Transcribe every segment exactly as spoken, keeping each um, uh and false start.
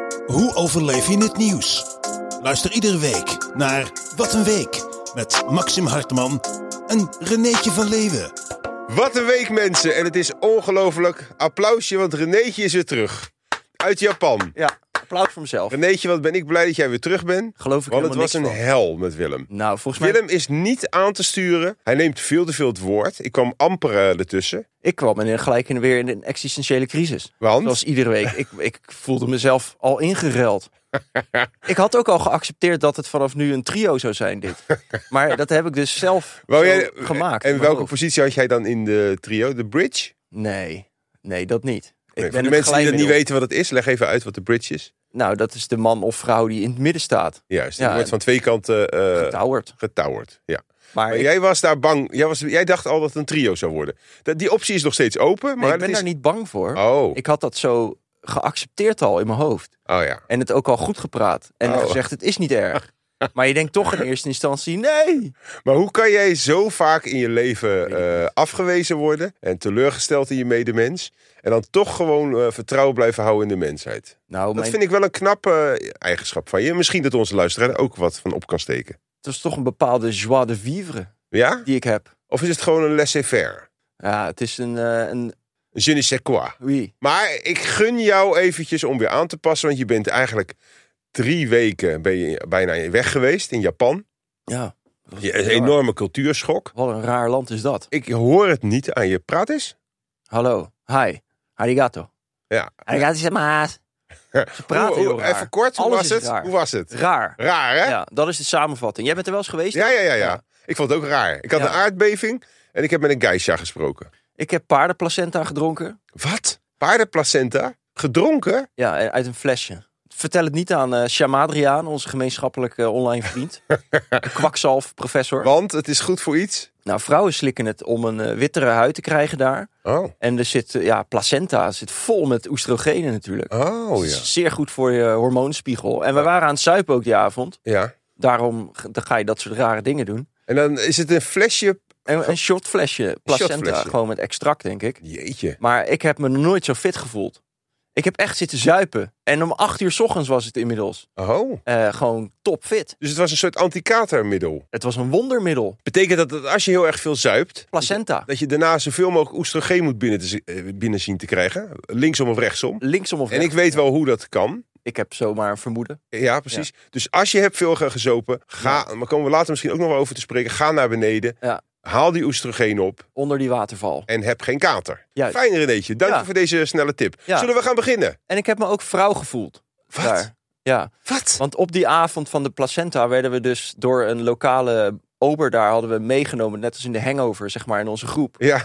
Hoe overleef je het nieuws? Luister iedere week naar Wat een Week met Maxim Hartman en Renéetje van Leeuwen. Wat een week, mensen. En het is ongelooflijk. Applausje, want Renéetje is weer terug. Uit Japan. Ja, applaus voor mezelf. Renéetje, wat ben ik blij dat jij weer terug bent. Geloof ik Want het was helemaal een niks hel met Willem. van. Nou, volgens mij... Willem is niet aan te sturen. Hij neemt veel te veel het woord. Ik kwam amper uh, ertussen. Ik kwam in, gelijk in, weer in een existentiële crisis. Want? Zoals iedere week. ik, ik voelde mezelf al ingereld. Ik had ook al geaccepteerd dat het vanaf nu een trio zou zijn, dit. Maar dat heb ik dus zelf Wou zo jij, gemaakt. En in mijn welke hoofd. positie had jij dan in de trio? De bridge? Nee, nee, dat niet. Ik Nee, ben voor de het mensen die dat niet glijmiddel. weten wat het is, leg even uit wat de bridge is. Nou, dat is de man of vrouw die in het midden staat. Juist, die Ja, wordt van twee kanten uh, Getouwerd. getouwerd. Ja. Maar, Maar ik, jij was daar bang. Jij, was, jij dacht al dat het een trio zou worden. Dat, die optie is nog steeds open. Maar nee, ik het ben is... daar niet bang voor. Oh. Ik had dat zo geaccepteerd al in mijn hoofd. oh ja. En het ook al goed gepraat. En Oh. gezegd, het is niet erg. Maar je denkt toch in eerste instantie, nee. Maar hoe kan jij zo vaak in je leven uh, afgewezen worden en teleurgesteld in je medemens en dan toch gewoon uh, vertrouwen blijven houden in de mensheid? Nou, Dat mijn, vind ik wel een knappe uh, eigenschap van je. Misschien dat onze luisteraar er ook wat van op kan steken. het is toch een bepaalde joie de vivre Ja? die ik heb. Of is het gewoon een laissez-faire? Ja, het is een, uh, een Je ne sais quoi. oui. Maar ik gun jou eventjes om weer aan te passen, want je bent eigenlijk drie weken ben je bijna weg geweest in Japan. Ja. Je, een enorme cultuurschok. Wat een raar land is dat. Ik hoor het niet aan je. Praat eens. Hallo. Hi. Arigato. Ja. Arigato semaas. Ze praten Hoe- heel hoe- raar. Even kort, hoe Alles was is het? raar. Hoe was het? Raar. Raar, hè? Ja, Ja, dat is de samenvatting. Jij bent er wel eens geweest? ja, ja. ja, Ja. Ik vond het ook raar. Ik had Ja. een aardbeving en ik heb met een geisha gesproken. Ik heb paardenplacenta gedronken. Wat? Paardenplacenta? Gedronken? Ja, uit een flesje. Vertel het niet aan uh, Shamadriaan, onze gemeenschappelijke uh, online vriend. De kwakzalf professor. Want het is goed voor iets. Nou, vrouwen slikken het om een uh, wittere huid te krijgen daar. Oh, En er zit, uh, ja, placenta zit vol met oestrogenen natuurlijk. oh Dus ja. het is zeer goed voor je hormoonspiegel. En we waren aan het zuipen ook die avond. Ja. Daarom g- dan ga je dat soort rare dingen doen. En dan is het een flesje. En een shotflesje placenta, shotflesje. gewoon met extract, denk ik. Jeetje. Maar ik heb me nog nooit zo fit gevoeld. Ik heb echt zitten zuipen. En om acht uur 's ochtends was het inmiddels. Oh. Uh, gewoon topfit. Dus het was een soort anti-katermiddel. Het was een wondermiddel. Betekent dat dat als je heel erg veel zuipt, Placenta. dat je daarna zoveel mogelijk oestrogeen moet binnen, te, zi- eh, binnen zien te krijgen? Linksom of rechtsom? Linksom of En ik rechtsom. weet wel hoe dat kan. Ik heb zomaar een vermoeden. Ja, precies. Dus als je hebt veel ge- gezopen, ga, maar komen we later misschien ook nog wel over te spreken. Ga naar beneden, Ja. haal die oestrogeen op Onder die waterval. en heb geen kater. Juist. Fijn, Renéetje. Dank Ja. je voor deze snelle tip. Ja. Zullen we gaan beginnen? En ik heb me ook vrouw gevoeld. Wat? Daar. Ja. Wat? Want op die avond van de placenta werden we dus door een lokale ober daar hadden we meegenomen. Net als in de hangover, zeg maar, in onze groep. Ja.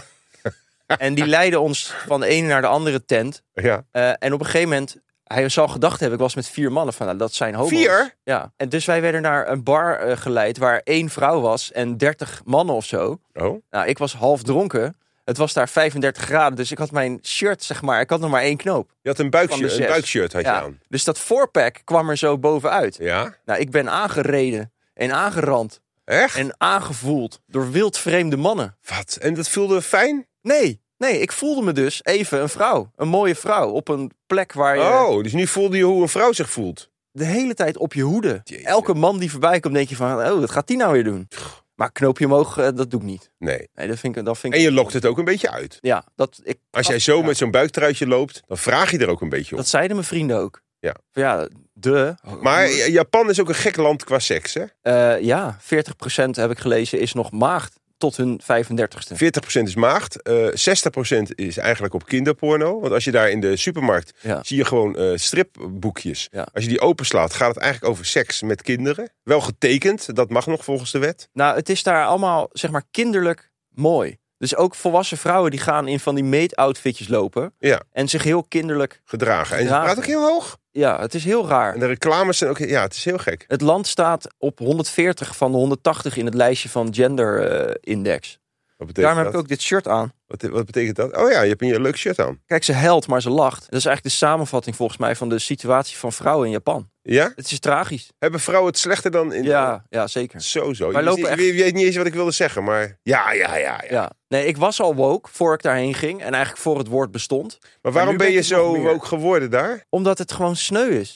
En die leidde ons van de ene naar de andere tent. Ja. Uh, en op een gegeven moment, hij zal gedacht hebben, ik was met vier mannen van, nou, dat zijn homo's. Vier? Ja. En dus wij werden naar een bar uh, geleid waar één vrouw was en dertig mannen of zo. Oh. Nou, ik was half dronken. Het was daar vijfendertig graden, dus ik had mijn shirt, zeg maar, ik had nog maar één knoop. Je had een, Van buikshirt, de een zes. buikshirt had je Ja. aan. Dus dat voorpack kwam er zo bovenuit. Ja? Nou, ik ben aangereden en aangerand Echt? en aangevoeld door wildvreemde mannen. Wat? En dat voelde fijn? Nee, nee, ik voelde me dus even een vrouw. Een mooie vrouw op een plek waar je Oh, dus nu voelde je hoe een vrouw zich voelt. de hele tijd op je hoede. Jeetje. Elke man die voorbij komt, denk je van, oh, wat gaat die nou weer doen? Maar knoop je omhoog, uh, dat doe ik niet. Nee. Nee, dat vind ik, dat vind En ik... je lokt het ook een beetje uit. Ja, dat... Ik, Als jij zo ja, met zo'n buiktruitje loopt, dan vraag je er ook een beetje om. Dat zeiden mijn vrienden ook. Ja. Van, ja, de... Maar Japan is ook een gek land qua seks, hè? Uh, ja, veertig procent heb ik gelezen is nog maagd tot hun vijfendertigste. veertig procent is maagd. Uh, zestig procent is eigenlijk op kinderporno. Want als je daar in de supermarkt Ja. zie je gewoon uh, stripboekjes. Ja. Als je die openslaat, gaat het eigenlijk over seks met kinderen. Wel getekend, dat mag nog volgens de wet. Nou, het is daar allemaal, zeg maar, kinderlijk mooi. Dus ook volwassen vrouwen die gaan in van die meet-outfitjes lopen. Ja. En zich heel kinderlijk... Gedragen. En ze Gedragen. praat ook heel hoog. Ja, het is heel raar. En de reclames zijn ook... Ja, het is heel gek. Het land staat op honderdveertig van de honderdtachtig in het lijstje van Gender uh, Index. Wat betekent Daarom heb dat? ik ook dit shirt aan. Wat, wat betekent dat? Oh ja, je hebt een leuk shirt aan. Kijk, ze huilt, maar ze lacht. Dat is eigenlijk de samenvatting volgens mij van de situatie van vrouwen in Japan. Ja? Het is tragisch. Hebben vrouwen het slechter dan in... Ja, ja, zeker. Zo, zo. Wij Je, lopen je, echt- je weet niet eens wat ik wilde zeggen, maar... Ja, ja, ja. ja. Ja. Nee, ik was al woke voor ik daarheen ging. En eigenlijk voor het woord bestond. Maar waarom nu ben ben je ik het nog zo meer. ook geworden daar? Omdat het gewoon sneu is.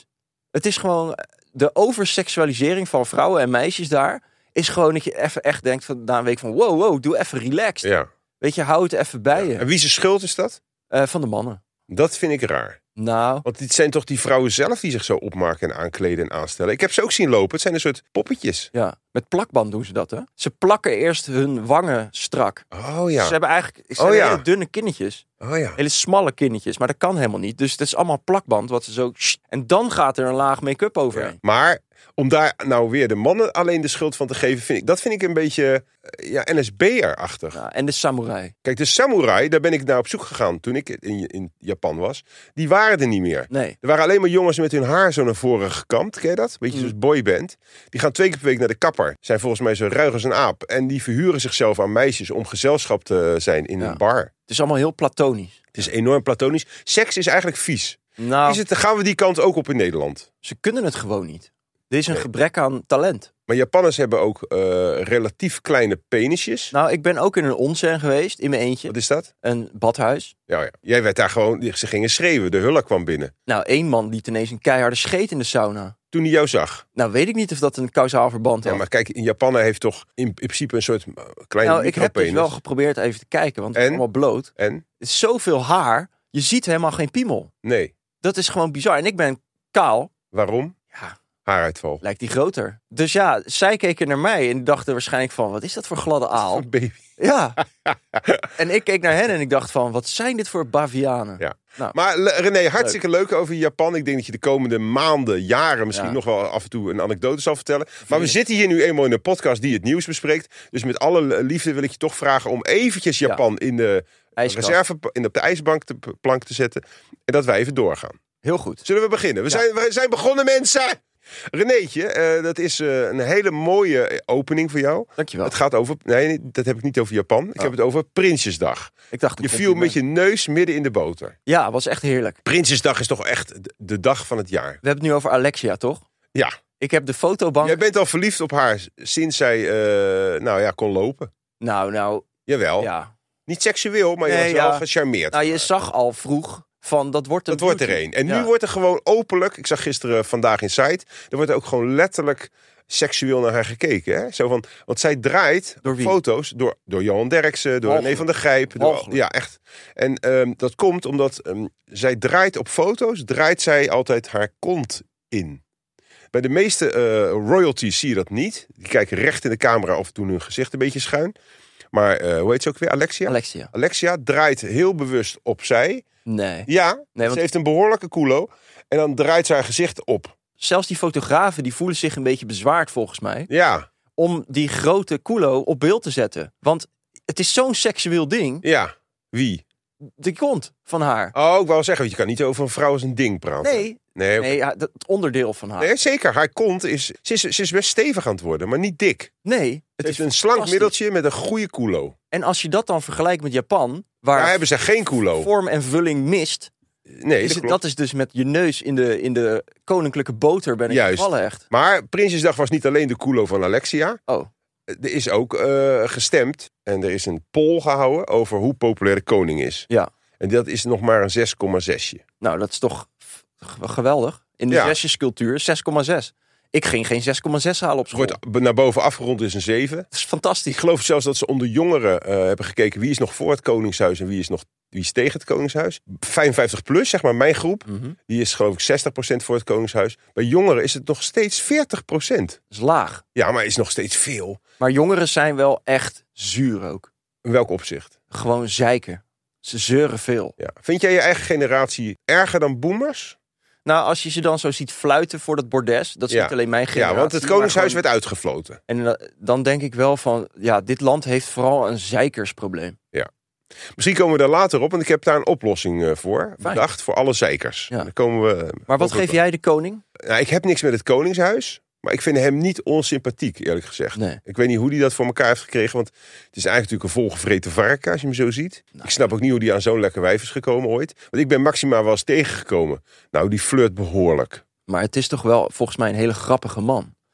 Het is gewoon de overseksualisering van vrouwen en meisjes daar. Is gewoon dat je even echt denkt van na een week van wow, wow, doe even relaxed. Ja. Weet je, hou het even bij Ja. je. En wie zijn schuld is dat? Uh, van de mannen. Dat vind ik raar. Nou, Want dit zijn toch die vrouwen zelf die zich zo opmaken en aankleden en aanstellen. Ik heb ze ook zien lopen. Het zijn een soort poppetjes. ja, met plakband doen ze dat, hè? Ze plakken eerst hun wangen strak. Oh ja. Ze hebben eigenlijk ze hebben Oh, ja. hele dunne kinnetjes. Oh ja. Hele smalle kinnetjes. Maar dat kan helemaal niet. Dus het is allemaal plakband. Wat ze zo... En dan gaat er een laag make-up overheen. Ja. Maar om daar nou weer de mannen alleen de schuld van te geven, vind ik, dat vind ik een beetje uh, ja, N S B'er-achtig. Ja, en de samurai. Kijk, de samurai, daar ben ik naar op zoek gegaan toen ik in, in Japan was. Die waren er niet meer. Nee. Er waren alleen maar jongens met hun haar zo naar voren gekamd. Ken je dat? Beetje Mm. zoals boyband. Die gaan twee keer per week naar de kapper. Zijn volgens mij zo ruig als een aap. En die verhuren zichzelf aan meisjes om gezelschap te zijn in Ja. een bar. Het is allemaal heel platonisch. Het is enorm platonisch. Seks is eigenlijk vies. Nou, Is het, gaan we die kant ook op in Nederland? ze kunnen het gewoon niet. Er is een Nee. gebrek aan talent. Maar Japanners hebben ook uh, relatief kleine penisjes. Nou, ik ben ook in een onsen geweest, in mijn eentje. Wat is dat? Een badhuis. Ja, ja. Jij werd daar gewoon... Ze gingen schreeuwen. De hulla kwam binnen. Nou, één man liet ineens een keiharde scheet in de sauna. Toen hij jou zag. Nou, weet ik niet of dat een kausaal verband had. Ja, maar kijk, in Japan heeft toch in, in principe een soort uh, kleine nou, ik heb dus micropenis. wel geprobeerd even te kijken, want het is En? allemaal bloot. En? Het is zoveel haar, je ziet helemaal geen piemel. Nee. Dat is gewoon bizar. En ik ben kaal. Waarom? Ja, Haaruitval. lijkt die groter. Dus ja, zij keken naar mij en dachten waarschijnlijk van, wat is dat voor gladde aal? Een baby. Ja. En ik keek naar hen en ik dacht van, wat zijn dit voor bavianen? Ja. Nou, Maar Le- René, hartstikke leuk. over Japan. Ik denk dat je de komende maanden, jaren misschien Ja. nog wel af en toe een anekdote zal vertellen. Maar we je? zitten hier nu eenmaal in een podcast die het nieuws bespreekt. Dus met alle liefde wil ik je toch vragen om eventjes Ja. Japan in de ijskast. reserve, in op de ijsbank te, plank te zetten. En dat wij even doorgaan. Heel goed. Zullen we beginnen? We, Ja. zijn, we zijn begonnen, mensen! Renéetje, eh, dat is eh, een hele mooie opening voor jou. Dankjewel. Het gaat over... Nee, dat heb ik niet over Japan. Ik Oh. heb het over Prinsjesdag. Ik dacht, een Je viel met compliment. je neus midden in de boter. Ja, was echt heerlijk. Prinsjesdag is toch echt de- de dag van het jaar. We hebben het nu over Alexia, toch? Ja. Ik heb de fotobank... Jij bent al verliefd op haar sinds zij eh, nou ja, kon lopen. Nou, nou, Jawel. ja. Niet seksueel, maar je Nee, was wel ja. gecharmeerd. Nou, je van haar. zag al vroeg van, dat wordt een Dat wordt er beauty. één. En Ja. nu wordt er gewoon openlijk... Ik zag gisteren Vandaag in Site. Er wordt ook gewoon letterlijk seksueel naar haar gekeken. Hè? Zo van, want zij draait Door wie? foto's door, door Johan Derksen, door Walgelijk. René van der Gijp. Door, Walgelijk. ja, echt. En ehm, dat komt omdat ehm, zij draait op foto's, draait zij altijd haar kont in. Bij de meeste eh, royalties zie je dat niet. Die kijken recht in de camera of doen hun gezicht een beetje schuin. Maar eh, hoe heet ze ook weer? Alexia? Alexia. Alexia draait heel bewust opzij. Nee. Ja, Nee, want- ze heeft een behoorlijke culo. En dan draait ze haar gezicht op. Zelfs die fotografen die voelen zich een beetje bezwaard volgens mij. Ja, Om die grote culo op beeld te zetten. Want het is zo'n seksueel ding. ja. Wie? De kont van haar. Oh, ik wou zeggen, want je kan niet over een vrouw als een ding praten. Nee, Nee, oké. nee ja, dat, het onderdeel van haar. Nee, zeker. Haar kont is... Ze, is... ze is best stevig aan het worden, maar niet dik. Nee, Het het is is een slank fantastisch. middeltje met een goede culo. En als je dat dan vergelijkt met Japan, waar Daar hebben ze geen culo. vorm en vulling mist. Nee, Is dat het, klopt. dat is dus met je neus in de, in de koninklijke boter ben ik Juist. gevallen echt. Maar Prinsjesdag was niet alleen de culo van Alexia. Oh, Er is ook eh, gestemd en er is een poll gehouden over hoe populair de koning is. ja. En dat is nog maar een zes komma zes. Nou, dat is toch g- geweldig. In de Ja. zesjescultuur zes komma zes. Ik ging geen zes komma zes halen op school. Wordt naar boven afgerond is een zeven. Dat is fantastisch. Ik geloof zelfs dat ze onder jongeren eh, hebben gekeken wie is nog voor het koningshuis en wie is nog wie is tegen het koningshuis. vijfenvijftig plus, zeg maar, mijn groep, Mhm. die is geloof ik zestig procent voor het koningshuis. Bij jongeren is het nog steeds veertig procent. Dat is laag. Ja, maar is nog steeds veel. Maar jongeren zijn wel echt zuur ook. In welk opzicht? Gewoon zeiken. Ze zeuren veel. Ja. Vind jij je eigen generatie erger dan boomers? Nou, als je ze dan zo ziet fluiten voor dat bordes. Dat is Ja. niet alleen mijn generatie. Ja, want het maar koningshuis gewoon- werd uitgefloten. En uh, dan denk ik wel van, ja, dit land heeft vooral een zeikersprobleem. Misschien komen we daar later op, want ik heb daar een oplossing eh, voor. Fijn. Bedacht voor alle zeikers. Ja. Dan komen we, Maar wat ook geef op- jij de koning? Nou, ik heb niks met het koningshuis. Maar ik vind hem niet onsympathiek, eerlijk gezegd. Nee. Ik weet niet hoe hij dat voor elkaar heeft gekregen. Want het is eigenlijk natuurlijk een volgevreten varken, als je hem zo ziet. Nou, ik snap ook niet hoe hij aan zo'n lekker wijf is gekomen ooit. Want ik ben Maxima wel eens tegengekomen. Nou, die flirt behoorlijk. Maar het is toch wel volgens mij een hele grappige man.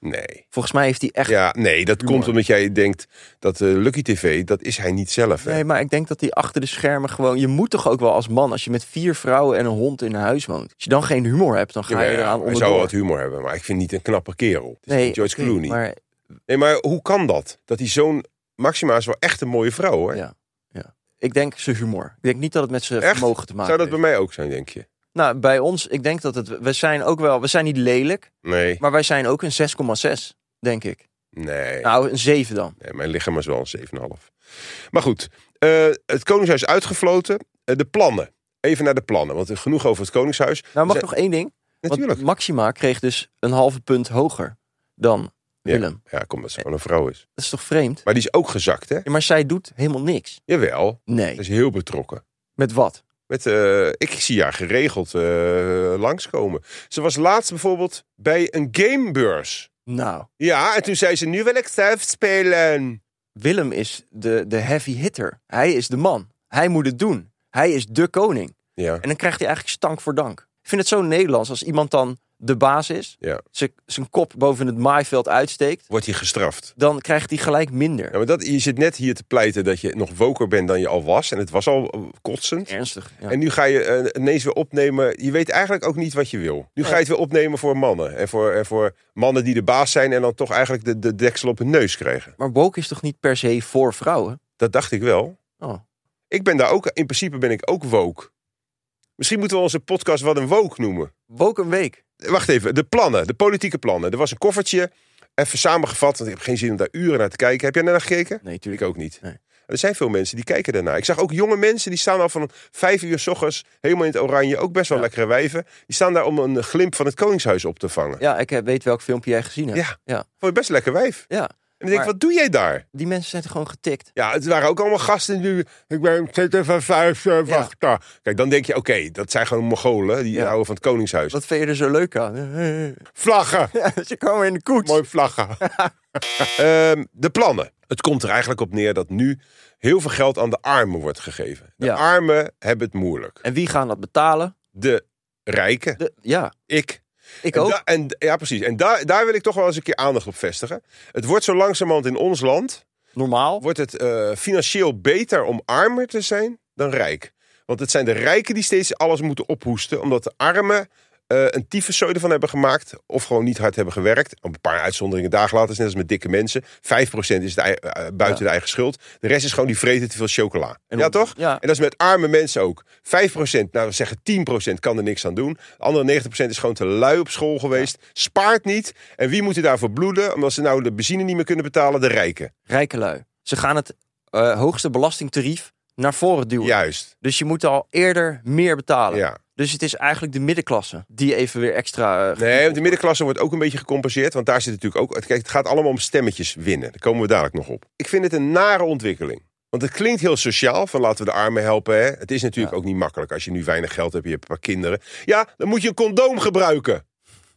Nee. Volgens mij heeft hij echt... Ja, nee, dat humor. komt omdat jij denkt dat uh, Lucky T V, dat is hij niet zelf. Hè? Nee, maar ik denk dat hij achter de schermen gewoon... Je moet toch ook wel als man, als je met vier vrouwen en een hond in een huis woont. Als je dan geen humor hebt, dan ga je ja, eraan hij onderdoor. zou wat humor hebben, maar ik vind niet een knappe kerel. Het is Nee, niet George okay, Clooney. Maar, Nee, maar hoe kan dat? Dat hij zo'n... Maxima is wel echt een mooie vrouw, hoor. ja, ja. Ik denk zijn humor. Ik denk niet dat het met zijn Echt? vermogen te maken Zou dat bij heeft. mij ook zijn, denk je? Nou, bij ons, ik denk dat het... We zijn ook wel... We zijn niet lelijk, Nee, maar wij zijn ook een zes komma zes, denk ik. nee. Nou, een zeven dan. nee mijn lichaam is wel een zeven komma vijf. Maar goed, uh, het Koningshuis is uitgefloten. Uh, de plannen. Even naar de plannen, want er genoeg over het Koningshuis. Nou, mag Zijn- nog één ding? Natuurlijk. Want Maxima kreeg dus een halve punt hoger dan Willem. Ja, kom, dat ze gewoon een vrouw is. Dat is toch vreemd? Maar die is ook gezakt, hè? Ja, maar zij doet helemaal niks. Jawel, Nee. ze is heel betrokken. Met wat? Met, uh, ik zie haar geregeld uh, langskomen. Ze was laatst bijvoorbeeld bij een gamebeurs. Nou, Ja, en toen zei ze, nu wil ik zelf spelen. Willem is de, de heavy hitter. Hij is de man. Hij moet het doen. Hij is de koning. Ja, En dan krijgt hij eigenlijk stank voor dank. Ik vind het zo Nederlands als iemand dan de baas is. ja. Zijn- Zijn kop boven het maaiveld uitsteekt. Wordt hij gestraft. Dan krijgt hij gelijk minder. Ja, maar dat, je zit net hier te pleiten dat je nog woker bent dan je al was. En het was al uh, kotsend. Ernstig. Ja. En nu ga je uh, ineens weer opnemen. Je weet eigenlijk ook niet wat je wil. Nu ga je het weer opnemen voor mannen. En voor, en voor mannen die de baas zijn en dan toch eigenlijk de, de deksel op hun neus krijgen. Maar woke is toch niet per se voor vrouwen? Dat dacht ik wel. Oh. Ik ben daar ook, in principe ben ik ook woke. Misschien moeten we onze podcast wat een woke noemen. Woke een week. Wacht even, de plannen, de politieke plannen. Er was een koffertje, even samengevat, want ik heb geen zin om daar uren naar te kijken. Heb jij naar gekeken? Nee, Ik tuurlijk. ook niet. Nee. Er zijn veel mensen die kijken daarnaar. Ik zag ook jonge mensen, die staan al van vijf uur 's ochtends, helemaal in het oranje, ook best wel Ja. lekkere wijven. Die staan daar om een glimp van het Koningshuis op te vangen. Ja, ik weet welk filmpje jij gezien hebt. Ja. Ja. Vond je best een lekker wijf. Ja. En dan denk ik, Maar- wat doe jij daar? Die mensen zijn toch gewoon getikt? Ja, het waren ook allemaal gasten die... Ik ben zeker van vijf, uh, Ja. wacht daar. Kijk, dan denk je, oké, dat zijn gewoon Mongolen, die Ja. houden van het Koningshuis. Wat vind je er zo leuk aan? Vlaggen! Ja, ze komen in de koets. Mooi vlaggen. Ehm, de plannen. Het komt er eigenlijk op neer dat nu heel veel geld aan de armen wordt gegeven. De Ja. armen hebben het moeilijk. En wie gaan dat betalen? De rijken, De, ja, ik. ik En ook. da- en, ja, precies. En daar, daar wil ik toch wel eens een keer aandacht op vestigen. Het wordt zo langzamerhand in ons land... Normaal. wordt het uh, financieel beter om armer te zijn dan rijk. Want het zijn de rijken die steeds alles moeten ophoesten... omdat de armen uh, een tyfuszooi ervan hebben gemaakt... of gewoon niet hard hebben gewerkt. Op een paar uitzonderingen dagen later, net als met dikke mensen. vijf procent is de, uh, buiten Ja. de eigen schuld. De rest is gewoon die vreten te veel chocola. En ja, om- toch? ja. En dat is met arme mensen ook. vijf procent, nou we zeggen tien procent kan er niks aan doen. De andere negentig procent is gewoon te lui op school geweest. Spaart niet. En wie moet er daarvoor bloeden? Omdat ze nou de benzine niet meer kunnen betalen? De rijken. Rijke lui. Ze gaan het uh, hoogste belastingtarief naar voren duwen. Juist. Dus je moet al eerder meer betalen. Ja. Dus het is eigenlijk de middenklasse die even weer extra... Uh, Nee, want de middenklasse wordt ook een beetje gecompenseerd. Want daar zit natuurlijk ook... Kijk, het gaat allemaal om stemmetjes winnen. Daar komen we dadelijk nog op. Ik vind het een nare ontwikkeling. Want het klinkt heel sociaal, van laten we de armen helpen. Hè? Het is natuurlijk Ja. ook niet makkelijk. Als je nu weinig geld hebt, je hebt een paar kinderen. Ja, dan moet je een condoom gebruiken.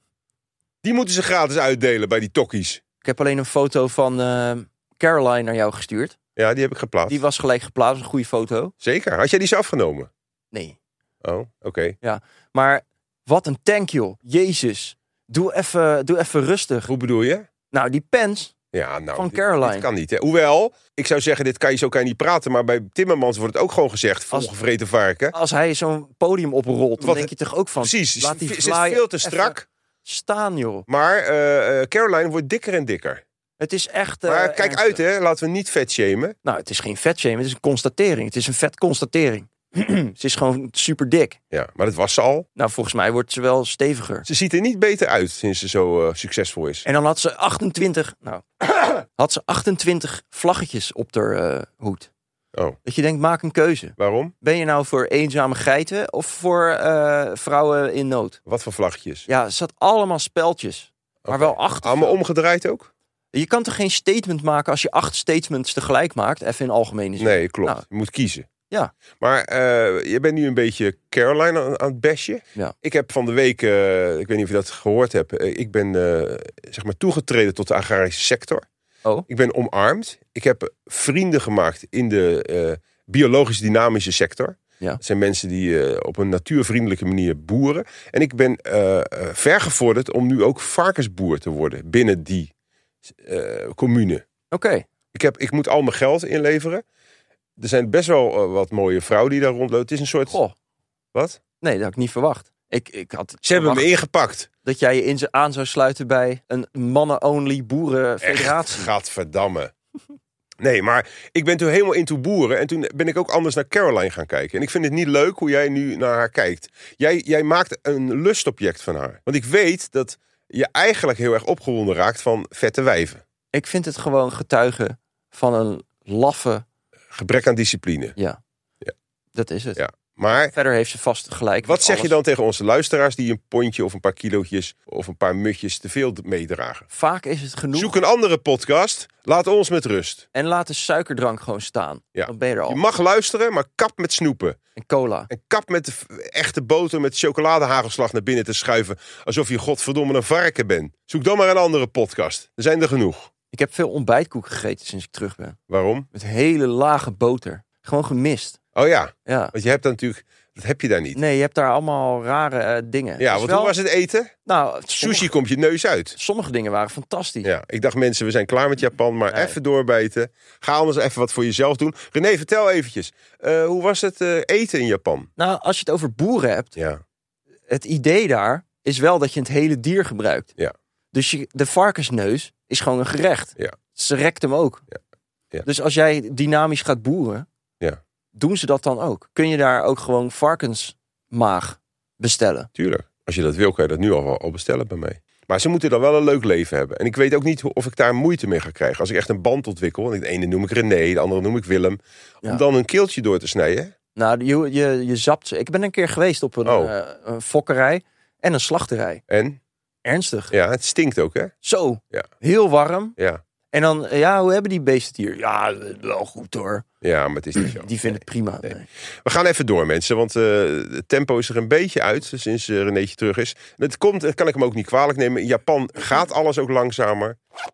Die moeten ze gratis uitdelen bij die tokkies. Ik heb alleen een foto van uh, Caroline naar jou gestuurd. Ja, die heb ik geplaatst. Die was gelijk geplaatst, een goede foto. Zeker. Had jij die zelf genomen? Nee. Oh, oké. Maar wat een tank, joh. Jezus. Doe even doe even rustig. Hoe bedoel je? Nou, die pens. Ja, nou, Van dit- Caroline. Dit kan niet. Hè? Hoewel, ik zou zeggen, dit kan je zo kan je niet praten. Maar bij Timmermans wordt het ook gewoon gezegd. Volgevreten varken. Als hij zo'n podium oprolt, dan Wat- denk je toch ook van... Precies. Laat die Ze zit vlaai veel te even strak. staan, joh. Maar uh, uh, Caroline wordt dikker en dikker. Het is echt... uh, Maar kijk ernstig. uit, hè. Laten we niet vet shamen. Nou, het is geen vetshaming, het is een constatering. Het is een vet constatering. Ze is gewoon super dik. Ja, maar dat was ze al. Nou, volgens mij wordt ze wel steviger. Ze ziet er niet beter uit sinds ze zo uh, succesvol is. En dan had ze achtentwintig... Nou, had ze achtentwintig vlaggetjes op haar uh, hoed. Oh, Dat je denkt, maak een keuze. waarom? Ben je nou voor eenzame geiten of voor uh, vrouwen in nood? Wat voor vlaggetjes? Ja, ze had allemaal speltjes. Maar Oké. wel acht. Allemaal omgedraaid ook? Je kan toch geen statement maken als je acht statements tegelijk maakt? Even in algemene zin. Nee, klopt. Nou. Je moet kiezen. Ja. Maar uh, je bent nu een beetje Caroline aan, aan het bestje. Ja. Ik heb van de week, uh, ik weet niet of je dat gehoord hebt. Uh, ik ben uh, zeg maar toegetreden tot de agrarische sector. Oh. Ik ben omarmd. Ik heb vrienden gemaakt in de uh, biologisch dynamische sector. Ja. Dat zijn mensen die uh, op een natuurvriendelijke manier boeren. En ik ben uh, uh, vergevorderd om nu ook varkensboer te worden binnen die uh, commune. Oké. Okay. Ik, heb, ik moet al mijn geld inleveren. Er zijn best wel uh, wat mooie vrouwen die daar rondlopen. Het is een soort... Goh. Wat? Nee, dat had ik niet verwacht. Ik, ik had Ze hebben me ingepakt. Dat jij je in ze aan zou sluiten bij een mannen-only boerenfederatie. Echt, gadverdamme. Nee, maar ik ben toen helemaal into boeren. En toen ben ik ook anders naar Caroline gaan kijken. En ik vind het niet leuk hoe jij nu naar haar kijkt. Jij, jij maakt een lustobject van haar. Want ik weet dat je eigenlijk heel erg opgewonden raakt van vette wijven. Ik vind het gewoon getuigen van een laffe... Gebrek aan discipline. Ja, ja. Dat is het. Ja. Maar verder heeft ze vast gelijk. Wat zeg alles. je dan tegen onze luisteraars die een pondje of een paar kilootjes of een paar mutjes te veel meedragen? Vaak is het genoeg. Zoek een andere podcast. Laat ons met rust. En laat de suikerdrank gewoon staan. Ja. Dan ben je er al. Je mag luisteren, maar kap met snoepen. En cola. En kap met de echte boter met chocoladehagelslag naar binnen te schuiven. Alsof je godverdomme een varken bent. Zoek dan maar een andere podcast. Er zijn er genoeg. Ik heb veel ontbijtkoek gegeten sinds ik terug ben. Waarom? Met hele lage boter. Gewoon gemist. Oh ja, ja. Want je hebt dat natuurlijk... Dat heb je daar niet. Nee, je hebt daar allemaal rare uh, dingen. Ja, dus want wel... hoe was het eten? Nou, sommige... Sushi komt je neus uit. Sommige dingen waren fantastisch. Ja, ik dacht mensen, we zijn klaar met Japan, maar nee. even doorbijten. Ga anders even wat voor jezelf doen. René, vertel eventjes. Uh, hoe was het uh, eten in Japan? Nou, als je het over boeren hebt. Ja. Het idee daar is wel dat je het hele dier gebruikt. Ja. Dus je, de varkensneus is gewoon een gerecht. Ja. Ze rekt hem ook. Ja. Ja. Dus als jij dynamisch gaat boeren, ja. doen ze dat dan ook? Kun je daar ook gewoon varkensmaag bestellen? Tuurlijk. Als je dat wil, kan je dat nu al, al bestellen bij mij. Maar ze moeten dan wel een leuk leven hebben. En ik weet ook niet of ik daar moeite mee ga krijgen. Als ik echt een band ontwikkel. En de ene noem ik René, de andere noem ik Willem. Ja. Om dan een keeltje door te snijden. Nou, je, je, je zapt ze. Ik ben een keer geweest op een, oh. uh, een fokkerij en een slachterij. En? Ernstig. Ja, het stinkt ook, hè? Zo. Ja. Heel warm. Ja. En dan, ja, hoe hebben die beesten het hier? Ja, wel goed hoor. Ja, maar het is niet zo. Die vinden het nee, prima. Nee. Nee. We gaan even door, mensen, want uh, het tempo is er een beetje uit sinds uh, Renéetje terug is. Dat komt, dat kan ik hem ook niet kwalijk nemen. In Japan gaat alles ook langzamer.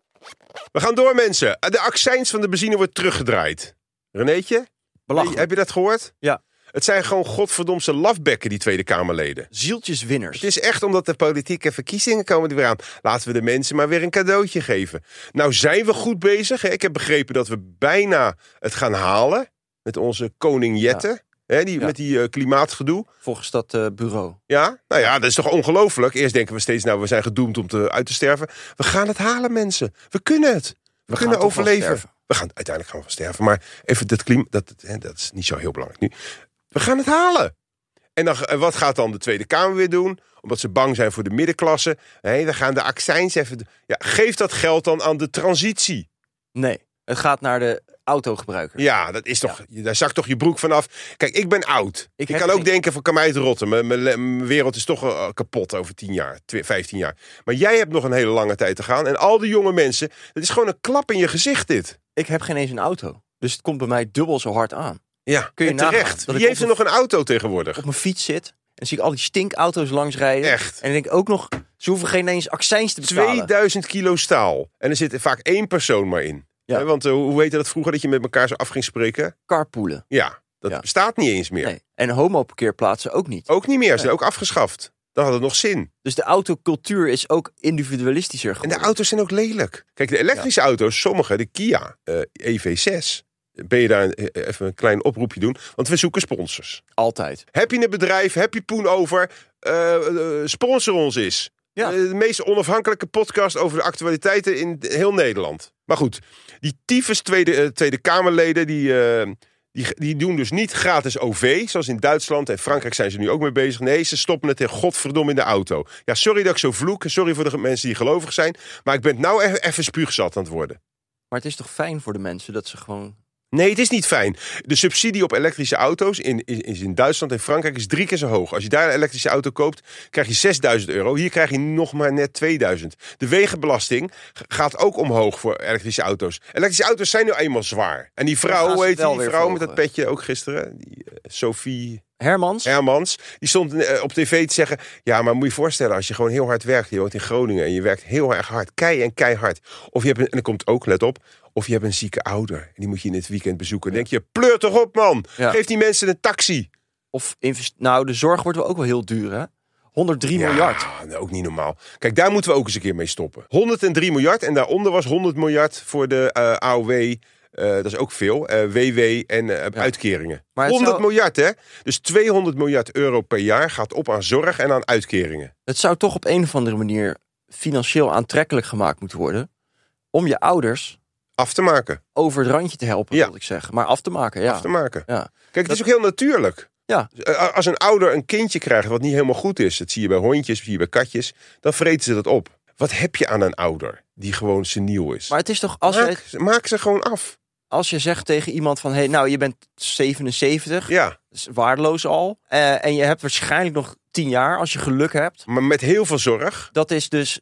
We gaan door, mensen. De accijns van de benzine wordt teruggedraaid. Renéetje? Belachelijk. Heb je dat gehoord? Ja. Het zijn gewoon godverdomse lafbekken, die Tweede Kamerleden. Zieltjeswinners. Het is echt omdat de politieke verkiezingen komen er weer aan. Laten we de mensen maar weer een cadeautje geven. Nou zijn we goed bezig. Hè? Ik heb begrepen dat we bijna het gaan halen. Met onze koning Jette. Ja. Hè, die, ja. Met die uh, klimaatgedoe. Volgens dat uh, bureau. Ja, nou ja, dat is toch ongelooflijk. Eerst denken we steeds, nou we zijn gedoemd om te, uit te sterven. We gaan het halen, mensen. We kunnen het. We, we kunnen overleven. We gaan uiteindelijk gaan we sterven. Maar even dat klimaat, dat, dat is niet zo heel belangrijk nu. We gaan het halen. En dan, wat gaat dan de Tweede Kamer weer doen? Omdat ze bang zijn voor de middenklasse. Nee, we gaan de accijns even... Ja, geef dat geld dan aan de transitie. Nee, het gaat naar de autogebruiker. Ja, dat is toch... Ja. Daar zakt toch je broek vanaf. Kijk, ik ben oud. Ik, ik kan ook geen... denken van, kan mij het rotten. Mijn, mijn, mijn wereld is toch uh, kapot over tien jaar, vijftien jaar. Maar jij hebt nog een hele lange tijd te gaan. En al die jonge mensen, het is gewoon een klap in je gezicht dit. Ik heb geen eens een auto. Dus het komt bij mij dubbel zo hard aan. Ja, kun je terecht. Wie heeft er nog een auto tegenwoordig? Op mijn fiets zit. En zie ik al die stinkauto's langs rijden. Echt. En ik denk ook nog, ze hoeven geen eens accijns te betalen. tweeduizend kilo staal. En er zit vaak één persoon maar in. Ja. He, want uh, hoe heette dat vroeger dat je met elkaar zo af ging spreken? Carpoolen. Ja, dat ja. bestaat niet eens meer. Nee. En homo-parkeerplaatsen ook niet. Ook niet meer, nee. Zijn ook afgeschaft. Dan had het nog zin. Dus de autocultuur is ook individualistischer geworden. En de auto's zijn ook lelijk. Kijk, de elektrische ja. auto's, sommige, de Kia uh, E V zes... Ben je daar even een klein oproepje doen? Want we zoeken sponsors. Altijd. Heb je een bedrijf? Heb je poen over? Uh, uh, sponsor ons eens. Ja. Uh, de meest onafhankelijke podcast over de actualiteiten in heel Nederland. Maar goed, die tyfus Tweede, uh, Tweede Kamerleden... Die, uh, die, die doen dus niet gratis O V. Zoals in Duitsland en Frankrijk zijn ze nu ook mee bezig. Nee, ze stoppen het in godverdomme in de auto. Ja, sorry dat ik zo vloek. Sorry voor de mensen die gelovig zijn. Maar ik ben nou even, even spuugzat aan het worden. Maar het is toch fijn voor de mensen dat ze gewoon... Nee, het is niet fijn. De subsidie op elektrische auto's in, in, in Duitsland en Frankrijk is drie keer zo hoog. Als je daar een elektrische auto koopt, krijg je zesduizend euro. Hier krijg je nog maar net tweeduizend. De wegenbelasting gaat ook omhoog voor elektrische auto's. Elektrische auto's zijn nu eenmaal zwaar. En die vrouw, hoe heet die vrouw met dat petje ook gisteren? Die, uh, Sophie... Hermans? Hermans. Die stond uh, op tv te zeggen... Ja, maar moet je je voorstellen, als je gewoon heel hard werkt... Je woont in Groningen en je werkt heel erg hard. Kei en keihard. Of je hebt een, en er komt ook, let op... Of je hebt een zieke ouder. En die moet je in het weekend bezoeken. Dan denk je, pleur toch op, man. Ja. Geef die mensen een taxi. Of invest- nou, de zorg wordt wel ook wel heel duur, hè? honderddrie Ja, miljard. nou, ook niet normaal. Kijk, daar moeten we ook eens een keer mee stoppen. honderddrie miljard en daaronder was honderd miljard voor de uh, A O W. Uh, dat is ook veel. Uh, W W en uh, ja. uitkeringen. Maar het honderd zou... miljard, hè? Dus tweehonderd miljard euro per jaar gaat op aan zorg en aan uitkeringen. Het zou toch op een of andere manier financieel aantrekkelijk gemaakt moeten worden om je ouders af te maken. Over het randje te helpen, ja. wil ik zeggen. Maar af te maken, ja. Af te maken. Ja. Kijk, het dat... is ook heel natuurlijk. Ja. Als een ouder een kindje krijgt wat niet helemaal goed is, dat zie je bij hondjes, zie je bij katjes, dan vreten ze dat op. Wat heb je aan een ouder die gewoon seniel is? Maar het is toch als maak, je... maak ze gewoon af. Als je zegt tegen iemand van, hey, nou, je bent zevenenzeventig, ja. dat is waardeloos al. Uh, en je hebt waarschijnlijk nog tien jaar als je geluk hebt. Maar met heel veel zorg. Dat is dus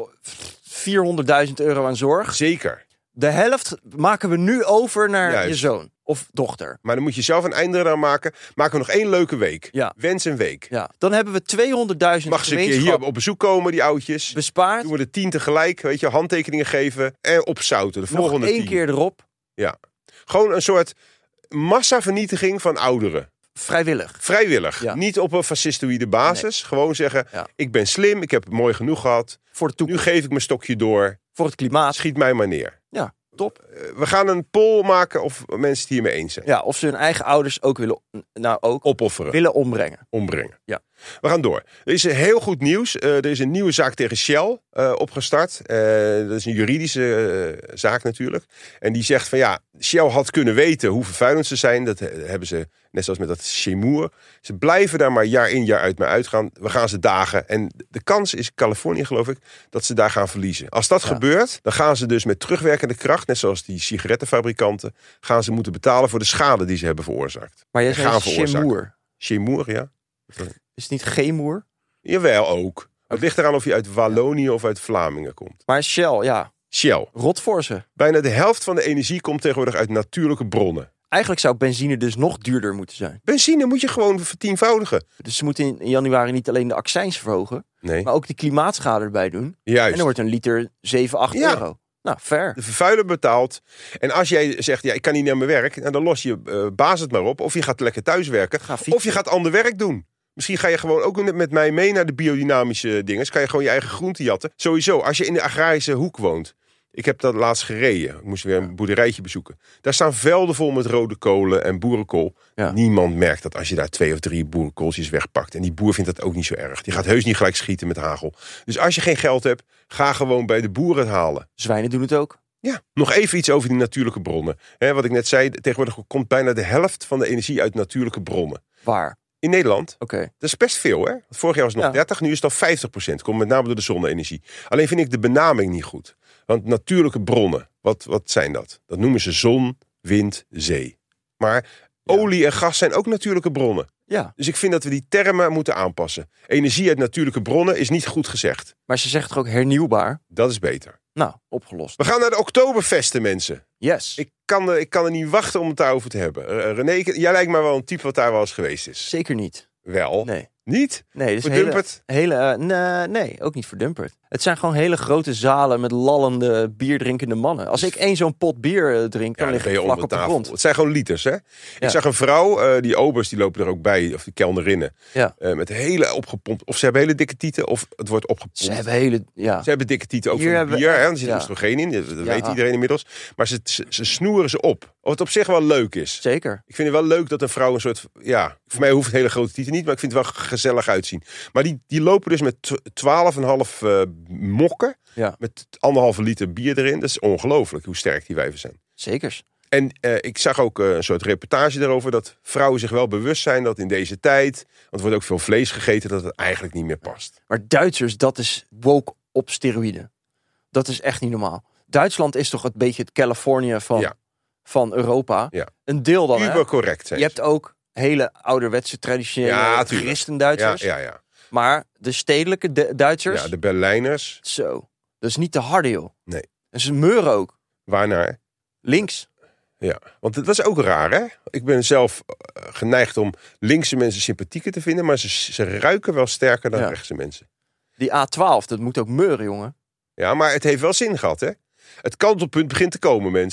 vierhonderdduizend euro aan zorg. Zeker. De helft maken we nu over naar Juist. je zoon of dochter. Maar dan moet je zelf een einde eraan maken. Maken we nog één leuke week. Ja. Wens een week. Ja. Dan hebben we tweehonderdduizend Mag ze een keer hier op bezoek komen, die oudjes. Bespaard. Doen we de tien tegelijk, weet je, handtekeningen geven en opzouten. De volgende nog één tien. keer erop. Ja. Gewoon een soort massavernietiging van ouderen. Vrijwillig. Vrijwillig. Ja. Niet op een fascistoïde basis. Nee. Gewoon zeggen, ja. ik ben slim, ik heb het mooi genoeg gehad. Voor de toekomst. Nu geef ik mijn stokje door. Voor het klimaat. Schiet mij maar neer. Ja, top. We gaan een poll maken of mensen het hiermee eens zijn. Ja, of ze hun eigen ouders ook willen, nou ook opofferen. Willen ombrengen. Ombrengen. Ja. We gaan door. Er is heel goed nieuws. Uh, er is een nieuwe zaak tegen Shell uh, opgestart. Uh, dat is een juridische uh, zaak natuurlijk. En die zegt van ja, Shell had kunnen weten hoe vervuilend ze zijn. Dat hebben ze, net zoals met dat Chemours. Ze blijven daar maar jaar in jaar uit mee uitgaan. We gaan ze dagen. En de kans is, Californië geloof ik, dat ze daar gaan verliezen. Als dat ja. gebeurt, dan gaan ze dus met terugwerkende kracht, net zoals die sigarettenfabrikanten, gaan ze moeten betalen voor de schade die ze hebben veroorzaakt. Maar jij zei Chemours. Chemours, ja. Is het niet Chemours? Jawel, ook. Het ligt eraan of je uit Wallonië of uit Vlamingen komt. Maar Shell, ja. Shell. Rot voor ze. Bijna de helft van de energie komt tegenwoordig uit natuurlijke bronnen. Eigenlijk zou benzine dus nog duurder moeten zijn. Benzine moet je gewoon vertienvoudigen. Dus ze moeten in januari niet alleen de accijns verhogen, nee. maar ook de klimaatschade erbij doen. Juist. En dan wordt een liter zeven, acht ja. euro. Nou, fair. De vervuiler betaalt. En als jij zegt, ja, ik kan niet naar mijn werk, nou, dan los je uh, baas het maar op. Of je gaat lekker thuiswerken. Of je gaat ander werk doen. Misschien ga je gewoon ook met mij mee naar de biodynamische dingen. Kan je gewoon je eigen groente jatten. Sowieso, als je in de agrarische hoek woont. Ik heb dat laatst gereden. Ik moest weer een boerderijtje bezoeken. Daar staan velden vol met rode kolen en boerenkool. Ja. Niemand merkt dat als je daar twee of drie boerenkooltjes wegpakt. En die boer vindt dat ook niet zo erg. Die gaat heus niet gelijk schieten met hagel. Dus als je geen geld hebt, ga gewoon bij de boer het halen. Zwijnen doen het ook. Ja, nog even iets over die natuurlijke bronnen. He, wat ik net zei, tegenwoordig komt bijna de helft van de energie uit natuurlijke bronnen. Waar? In Nederland. Oké. Okay. Dat is best veel, hè? Vorig jaar was het nog ja. dertig, nu is het al vijftig procent. Komt met name door de zonne-energie. Alleen vind ik de benaming niet goed. Want natuurlijke bronnen, wat, wat zijn dat? Dat noemen ze zon, wind, zee. Maar ja. olie en gas zijn ook natuurlijke bronnen. Ja. Dus ik vind dat we die termen moeten aanpassen. Energie uit natuurlijke bronnen is niet goed gezegd. Maar ze zegt toch ook hernieuwbaar? Dat is beter. Nou, opgelost. We gaan naar de Oktoberfesten, mensen. Yes. Ik kan, er, ik kan er niet wachten om het daarover te hebben. Uh, René, jij lijkt me wel een type wat daar wel eens geweest is. Zeker niet. Wel? Nee. Niet? Nee, dus verdumperd? Hele, hele, uh, nee, nee, ook niet verdumperd. Het zijn gewoon hele grote zalen met lallende, bierdrinkende mannen. Als ik één zo'n pot bier uh, drink, dan ja, lig ik vlak op de grond. Het zijn gewoon liters, hè? Ja. Ik zag een vrouw, uh, die obers, die lopen er ook bij, of die kelnerinnen. Ja. Uh, met hele opgepompt, of ze hebben hele dikke tieten, of het wordt opgepompt. Ze hebben hele, ja. Ze hebben dikke tieten ook voor bier, hè? Er zit ja. oestrogeen in, dat ja. weet iedereen inmiddels. Maar ze, ze, ze snoeren ze op. Of het op zich wel leuk is. Zeker. Ik vind het wel leuk dat een vrouw een soort, ja, voor mij hoeft het hele grote tieten niet, maar ik vind het wel gezellig uitzien. Maar die, die lopen dus met twaalf komma vijf uh, mokken. Ja. Met anderhalve liter bier erin. Dat is ongelooflijk hoe sterk die wijven zijn. Zekers. En uh, ik zag ook uh, een soort reportage daarover. Dat vrouwen zich wel bewust zijn dat in deze tijd. Want er wordt ook veel vlees gegeten. Dat het eigenlijk niet meer past. Maar Duitsers, dat is woke op steroïden. Dat is echt niet normaal. Duitsland is toch een beetje het Californië van, ja. van Europa. Ja. Een deel dan. Uber correct. Je hebt ook hele ouderwetse traditionele ja, christen-Duitsers. Ja, ja, ja. Maar de stedelijke de- Duitsers... Ja, de Berlijners. Zo. Dat is niet te harde, joh. Nee. En ze meuren ook. Waarnaar? Links. Ja, want dat is ook raar, hè? Ik ben zelf geneigd om linkse mensen sympathieker te vinden, maar ze, ze ruiken wel sterker dan ja. rechtse mensen. Die A twaalf, dat moet ook meuren, jongen. Ja, maar het heeft wel zin gehad, hè? Het kantelpunt begint te komen, mensen.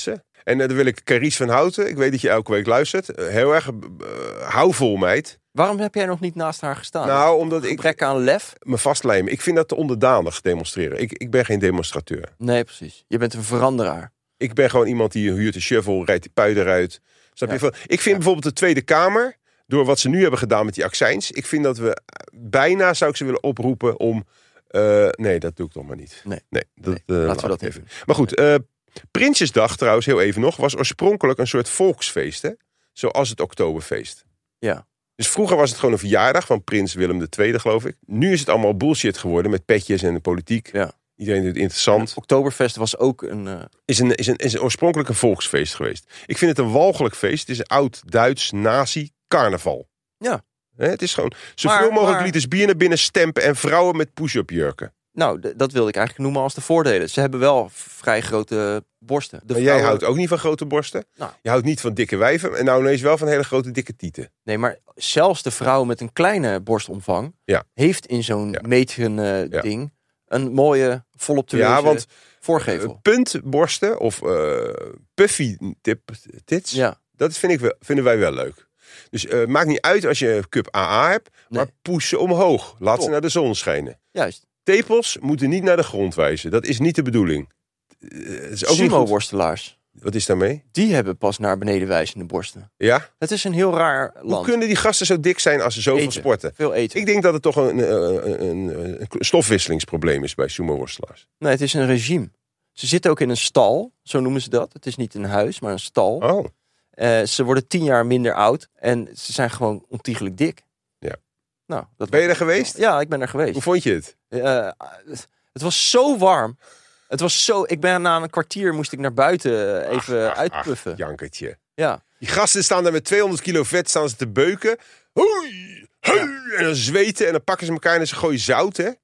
En uh, dan wil ik Carice van Houten. Ik weet dat je elke week luistert. Uh, heel erg uh, hou vol, meid. Waarom heb jij nog niet naast haar gestaan? Nou, omdat ik... Gebrek aan lef? Me vastlijmen. Ik vind dat te onderdanig demonstreren. Ik, ik ben geen demonstrateur. Nee, precies. Je bent een veranderaar. Ik ben gewoon iemand die huurt een shovel, rijdt die pui eruit. Snap Ja. je? Ik vind Ja. bijvoorbeeld de Tweede Kamer, door wat ze nu hebben gedaan met die accijns, ik vind dat we bijna, zou ik ze willen oproepen om... Uh, nee, dat doe ik toch maar niet. Nee. nee, dat, Nee, uh, laten we dat even. even. Maar goed, uh, Prinsjesdag trouwens, heel even nog, was oorspronkelijk een soort volksfeest. Hè? Zoals het Oktoberfeest. Ja. Dus vroeger was het gewoon een verjaardag van prins Willem de Tweede, geloof ik. Nu is het allemaal bullshit geworden met petjes en de politiek. Ja. Iedereen vindt het interessant. Het Oktoberfest was ook een... Uh... Is een, is, een, is een oorspronkelijk een volksfeest geweest. Ik vind het een walgelijk feest. Het is een oud-Duits nazi-carnaval. Ja. He, het is gewoon zoveel Maar- mogelijk maar- liters bier naar binnen stempen en vrouwen met push-up jurken. Nou, d- dat wilde ik eigenlijk noemen als de voordelen. Ze hebben wel vrij grote borsten. De Maar jij vrouwen- houdt ook niet van grote borsten. Nou. Je houdt niet van dikke wijven. En nou ineens wel van hele grote dikke tieten. Nee, maar zelfs de vrouw met een kleine borstomvang... Ja. heeft in zo'n Ja. meteren uh, Ja. ding... een mooie, voluptueuze Ja, want voorgevel. uh, puntborsten of uh, puffy tip, tits, ja, dat vind ik wel, vinden wij wel leuk. Dus uh, maakt niet uit als je cup A A hebt, Nee. maar poes ze omhoog. Laat Top. ze naar de zon schijnen. juist. Tepels moeten niet naar de grond wijzen. Dat is niet de bedoeling. Uh, het is ook niet goed. Sumo-worstelaars. Wat is daarmee? Die hebben pas naar beneden wijzende borsten. Ja? Het is een heel raar Hoe land. kunnen die gasten zo dik zijn als ze zoveel Eten. sporten? Veel eten. Ik denk dat het toch een, een, een, een stofwisselingsprobleem is bij sumo-worstelaars. Nee, het is een regime. Ze zitten ook in een stal, zo noemen ze dat. Het is niet een huis, maar een stal. Oh, Eh, ze worden tien jaar minder oud en ze zijn gewoon ontiegelijk dik. Ja. Nou, dat Ben je er geweest? Ja, ik ben er hoe geweest. vond je het? Eh, het was zo warm. Het was zo. Ik ben na een kwartier moest ik naar buiten even Ach, ach, uitpuffen. ach, jankertje. Ja. Die gasten staan daar met tweehonderd kilo vet staan ze te beuken. Hoi, hoi, en dan zweten en dan pakken ze elkaar en ze gooien zout, hè?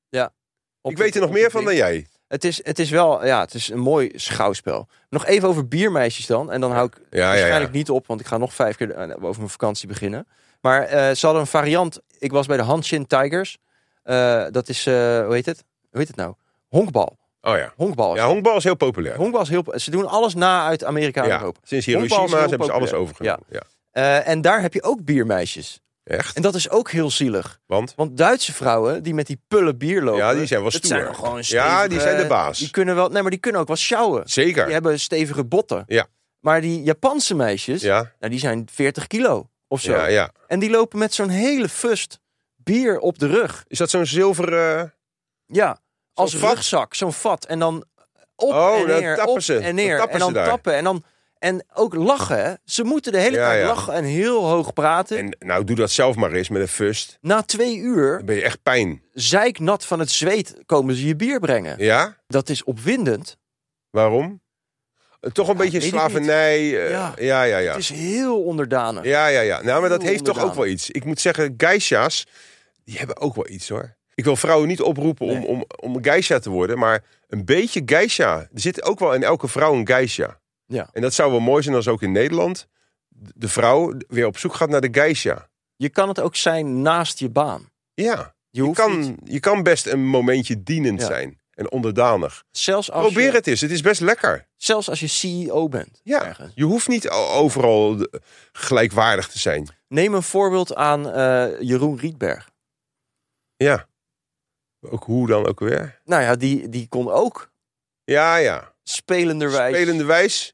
Op Ik weet er het- nog op meer het van ding. dan jij. Het is, het is wel, ja, het is een mooi schouwspel. Nog even over biermeisjes dan. En dan hou ik Ja, ja, waarschijnlijk ja. niet op, want ik ga nog vijf keer eh, over mijn vakantie beginnen. Maar eh, ze hadden een variant. Ik was bij de Hanshin Tigers. Eh, dat is, eh, hoe heet het? Hoe heet het nou? Honkbal. Oh ja. Honkbal. is Ja, honkbal is heel populair. Honkbal is heel. Ze doen alles na uit Amerika en Ja, Europa. sinds Honkbal is Hiroshima heel hebben ze alles populair. overgenomen. Ja. Eh, en daar heb je ook biermeisjes. Echt? En dat is ook heel zielig. Want? Want Duitse vrouwen die met die pullen bier lopen. Ja, die zijn wel dat stoer. zijn gewoon Ja, stevige- die zijn de baas. Die kunnen wel, nee, maar die kunnen ook wel sjouwen. Zeker. Die hebben stevige botten. Ja. Maar die Japanse meisjes, Ja, nou, die zijn veertig kilo of zo. ja, ja. En die lopen met zo'n hele fust bier op de rug. Is dat zo'n zilveren... Ja, als vat? rugzak, zo'n vat. En dan op Oh, en dan neer, tappen op ze. en neer. Dan tappen en dan ze daar. tappen. En dan en ook lachen, hè. Ze moeten de hele Ja, tijd ja. lachen en heel hoog praten. En nou, doe dat zelf maar eens met een fust. Na twee uur, Dan ben je echt pijn. zeiknat van het zweet, komen ze je bier brengen. Ja? Dat is opwindend. Waarom? Eh, Toch een beetje weet ik slavernij. eh, Ja. ja, ja, ja. Het is heel onderdanig. Ja, ja, ja. Nou, maar dat Heel heeft toch ook onderdanig. wel iets. Ik moet zeggen, geisha's, die hebben ook wel iets, hoor. Ik wil vrouwen niet oproepen om, Nee. om, om een geisha te worden, maar een beetje geisha. Er zit ook wel in elke vrouw een geisha. Ja. En dat zou wel mooi zijn als ook in Nederland de vrouw weer op zoek gaat naar de geisha. Je kan het ook zijn naast je baan. Ja, Je, je hoeft kan, niet, je kan best een momentje dienend Ja. zijn en onderdanig. zelfs als Probeer je, het eens, het is best lekker. zelfs als je C E O bent. Ja, ergens. je hoeft niet o- overal de- gelijkwaardig te zijn. Neem een voorbeeld aan eh, Jeroen Rietberg. Ja. Ook hoe dan ook weer? Nou ja, die, die kon ook Ja, ja. spelenderwijs... Spelende wijs?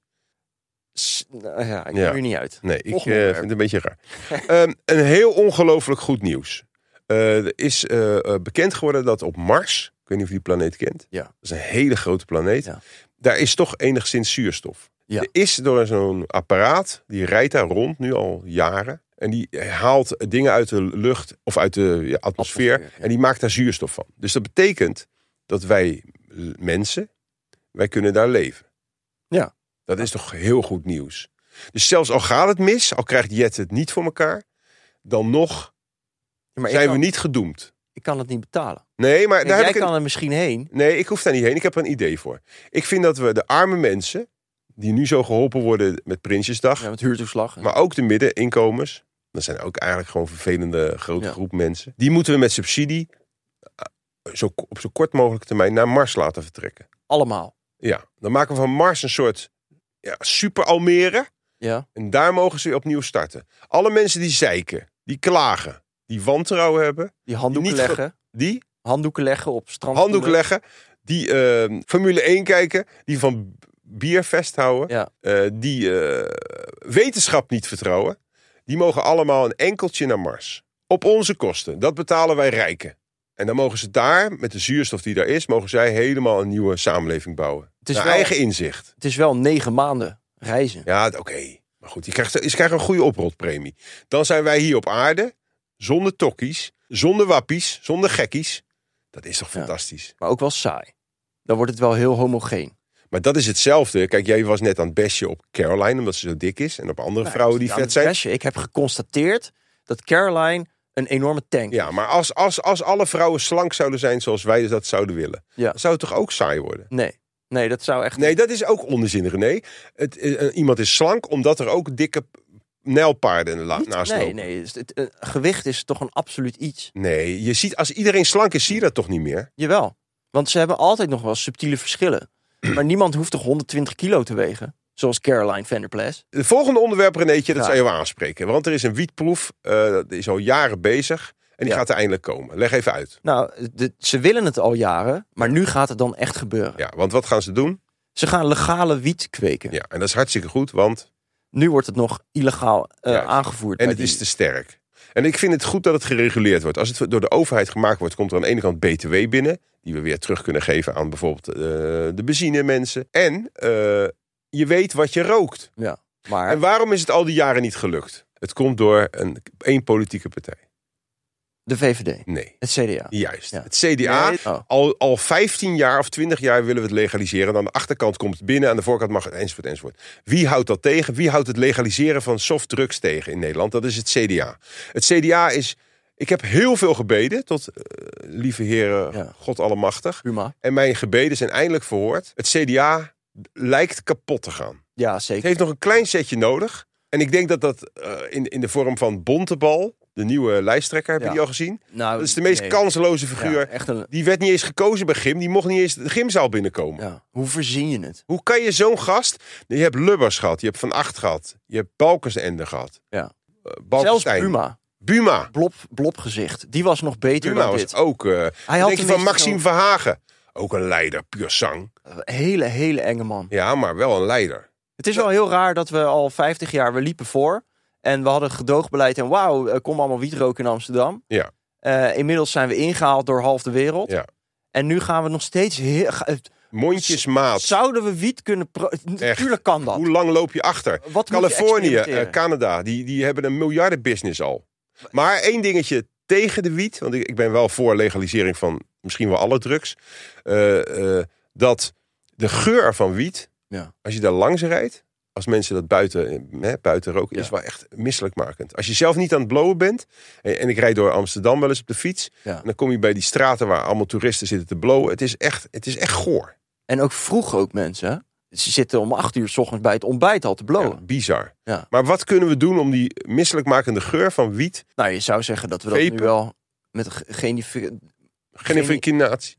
S- nou ja, ik Ja. kom er niet uit. Nee, ik Volgende eh, onderwerp. vind het een beetje raar. Ehm, een heel ongelooflijk goed nieuws. Eh, er is eh, eh, bekend geworden dat op Mars, ik weet niet of je die planeet kent. Ja. Dat is een hele grote planeet. Ja. Daar is toch enigszins zuurstof. Ja. Er is door zo'n apparaat, die rijdt daar rond nu al jaren. En die haalt dingen uit de lucht of uit de ja, atmosfeer. Atmosfeer, ja. En die maakt daar zuurstof van. Dus dat betekent dat wij l- mensen, wij kunnen daar leven. Ja. Dat is toch heel goed nieuws. Dus zelfs al gaat het mis, al krijgt Jet het niet voor elkaar, dan nog Ja, maar zijn ik kan, we niet gedoemd. ik kan het niet betalen. Nee, maar Kijk, daar jij heb ik kan een... er misschien heen. Nee, ik hoef daar niet heen. Ik heb er een idee voor. Ik vind dat we de arme mensen, die nu zo geholpen worden met Prinsjesdag, Ja, met huurtoeslag. maar ook de middeninkomens, dat zijn ook eigenlijk gewoon vervelende grote Ja. groep mensen, die moeten we met subsidie eh, zo, op zo kort mogelijk termijn naar Mars laten vertrekken. Allemaal. Ja, dan maken we van Mars een soort ja, super Almere. Ja. En daar mogen ze opnieuw starten. Alle mensen die zeiken, die klagen, die wantrouwen hebben. Die handdoeken die niet leggen. Die? Handdoeken leggen op strand. Handdoeken leggen. Die uh, Formule één kijken. Die van bier vasthouden. Ja. Uh, die uh, wetenschap niet vertrouwen. Die mogen allemaal een enkeltje naar Mars. Op onze kosten. Dat betalen wij rijken. En dan mogen ze daar, met de zuurstof die daar is, mogen zij helemaal een nieuwe samenleving bouwen. Het is naar wel, eigen inzicht. Het is wel negen maanden reizen. Ja, oké. Okay. Maar goed, je krijgt, je krijgt een goede oprotpremie. Dan zijn wij hier op aarde, zonder tokkies, zonder wappies, zonder gekkies. Dat is toch fantastisch. Ja, maar ook wel saai. Dan wordt het wel heel homogeen. Maar dat is hetzelfde. Kijk, jij was net aan het bestje op Caroline, omdat ze zo dik is. En op andere nou, vrouwen die vet zijn. Bestje. Ik heb geconstateerd dat Caroline een enorme tank Ja, maar als, als, als alle vrouwen slank zouden zijn zoals wij dat zouden willen. Ja. Dan zou het toch ook saai worden? Nee. Nee, dat zou echt... Nee, dat is ook onzin, René. Het, uh, iemand is slank omdat er ook dikke nijlpaarden la- Niet, naast nee, lopen. Nee, het, het, het, gewicht is toch een absoluut iets. Nee, je ziet, als iedereen slank is, zie je dat toch niet meer? Jawel. Want ze hebben altijd nog wel subtiele verschillen. Maar niemand hoeft toch honderdtwintig kilo te wegen? Zoals Caroline van der Plas. Het volgende onderwerp, Renéetje, dat ja. zou je wel aanspreken. Want er is een wietproef, uh, dat is al jaren bezig. En die ja. gaat er eindelijk komen. Leg even uit. Nou, de, ze willen het al jaren. Maar nu gaat het dan echt gebeuren. Ja, want wat gaan ze doen? Ze gaan legale wiet kweken. Ja, en dat is hartstikke goed, want... Nu wordt het nog illegaal uh, ja, aangevoerd. En het die... is te sterk. En ik vind het goed dat het gereguleerd wordt. Als het door de overheid gemaakt wordt, komt er aan de ene kant B T W binnen. Die we weer terug kunnen geven aan bijvoorbeeld uh, de benzinemensen. En uh, je weet wat je rookt. Ja, maar... En waarom is het al die jaren niet gelukt? Het komt door een, één politieke partij. De V V D? Nee. Het C D A? Juist. Ja. Het C D A, nee. oh. al, al vijftien jaar of twintig jaar willen we het legaliseren. En aan de achterkant komt het binnen, aan de voorkant mag het enzovoort enzovoort. Wie houdt dat tegen? Wie houdt het legaliseren van softdrugs tegen in Nederland? Dat is het C D A. Het C D A is... Ik heb heel veel gebeden tot, uh, lieve heren, ja. God allemachtig. Puma. En mijn gebeden zijn eindelijk verhoord. Het C D A lijkt kapot te gaan. Ja, zeker. Het heeft nog een klein setje nodig. En ik denk dat dat uh, in, in de vorm van Bontebal, de nieuwe lijsttrekker, heb je ja. die al gezien? Nou, dat is de meest nee. kanseloze figuur. Ja, echt een... Die werd niet eens gekozen bij Gym. Die mocht niet eens de gymzaal binnenkomen. Ja. Hoe verzin je het? Hoe kan je zo'n gast... Je hebt Lubbers gehad, je hebt Van Acht gehad. Je hebt Balkenende gehad. Ja. Uh, Zelfs Buma. Buma. Blob, blobgezicht. Die was nog beter Buma dan was dit. ook... Uh, Hij had denk je van Maxime zo... Verhagen. Ook een leider, puur zang. Een hele, hele enge man. Ja, maar wel een leider. Het is wel heel raar dat we al vijftig jaar... We liepen voor... En we hadden gedoogbeleid en wauw, er komt allemaal wiet roken in Amsterdam. Ja. Uh, inmiddels zijn we ingehaald door half de wereld. Ja. En nu gaan we nog steeds... Heel, mondjesmaat. Zouden we wiet kunnen... Pro- Natuurlijk kan dat. Hoe lang loop je achter? Wat Californië, uh, Canada, die, die hebben een miljardenbusiness al. Maar één dingetje tegen de wiet. Want ik, ik ben wel voor legalisering van misschien wel alle drugs. Uh, uh, dat de geur van wiet, ja. als je daar langs rijdt... Als mensen dat buiten, hè, buiten roken, ja. is wel echt misselijkmakend. Als je zelf niet aan het blowen bent. En, en ik rijd door Amsterdam wel eens op de fiets. Ja. En dan kom je bij die straten waar allemaal toeristen zitten te blowen. Het is echt, het is echt goor. En ook vroeg ook mensen. Ze zitten om acht uur 's ochtends bij het ontbijt al te blowen. Ja, bizar. Ja. Maar wat kunnen we doen om die misselijkmakende geur van wiet... Nou, je zou zeggen dat we dat Vepen. nu wel met genif- genifikatie.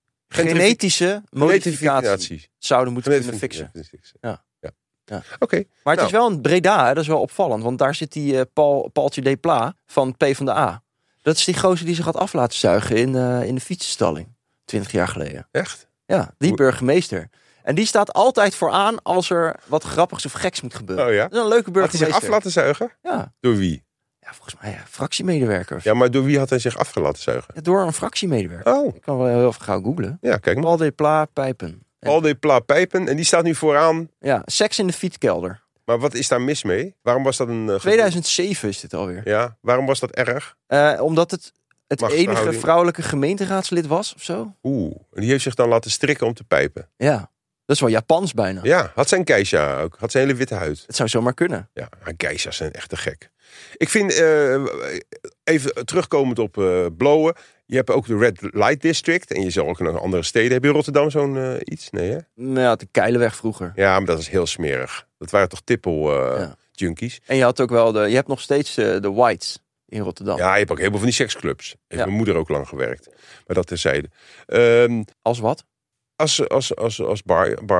Genetische modificatie zouden moeten kunnen fixen. Ja. Ja. Oké. Okay. Maar het nou. is wel een Breda, hè? Dat is wel opvallend. Want daar zit die uh, Paul, Paultje de Pla van PvdA. Dat is die gozer die zich had af laten zuigen in, uh, in de fietsenstalling. Twintig jaar geleden. Echt? Ja, die burgemeester. En die staat altijd vooraan als er wat grappigs of geks moet gebeuren. Oh ja? Dat is een leuke burgemeester. Had hij zich af laten zuigen? Ja. Door wie? Ja, volgens mij ja, fractiemedewerkers. Ja, maar door wie had hij zich af laten zuigen? Ja, door een fractiemedewerker. Oh. Ik kan wel heel even gauw googlen. Ja, kijk maar. Paul de Pla Pijpen. Paul de Pla Pijpen. En die staat nu vooraan. Ja, seks in de fietskelder. Maar wat is daar mis mee? Waarom was dat een... Uh, tweeduizend zeven is dit alweer. Ja, waarom was dat erg? Uh, omdat het het enige vrouwelijke gemeenteraadslid was of zo. Oeh, en die heeft zich dan laten strikken om te pijpen. Ja, dat is wel Japans bijna. Ja, had zijn geisha ook. Had zijn hele witte huid. Het zou zomaar kunnen. Ja, maar geisha's zijn echt te gek. Ik vind, uh, even terugkomend op uh, blowen. Je hebt ook de Red Light District. En je zal ook in andere steden. Heb je in Rotterdam zo'n uh, iets? Nee, hè? Nou ja, de Keilenweg vroeger. Ja, maar dat is heel smerig. Dat waren toch tippel uh, ja. junkies. En je had ook wel de... Je hebt nog steeds uh, de Whites in Rotterdam. Ja, je hebt ook heel veel van die seksclubs. Heeft ja. mijn moeder ook lang gewerkt. Maar dat terzijde. Um, als wat? Als, als, als, als bar, barvrouw.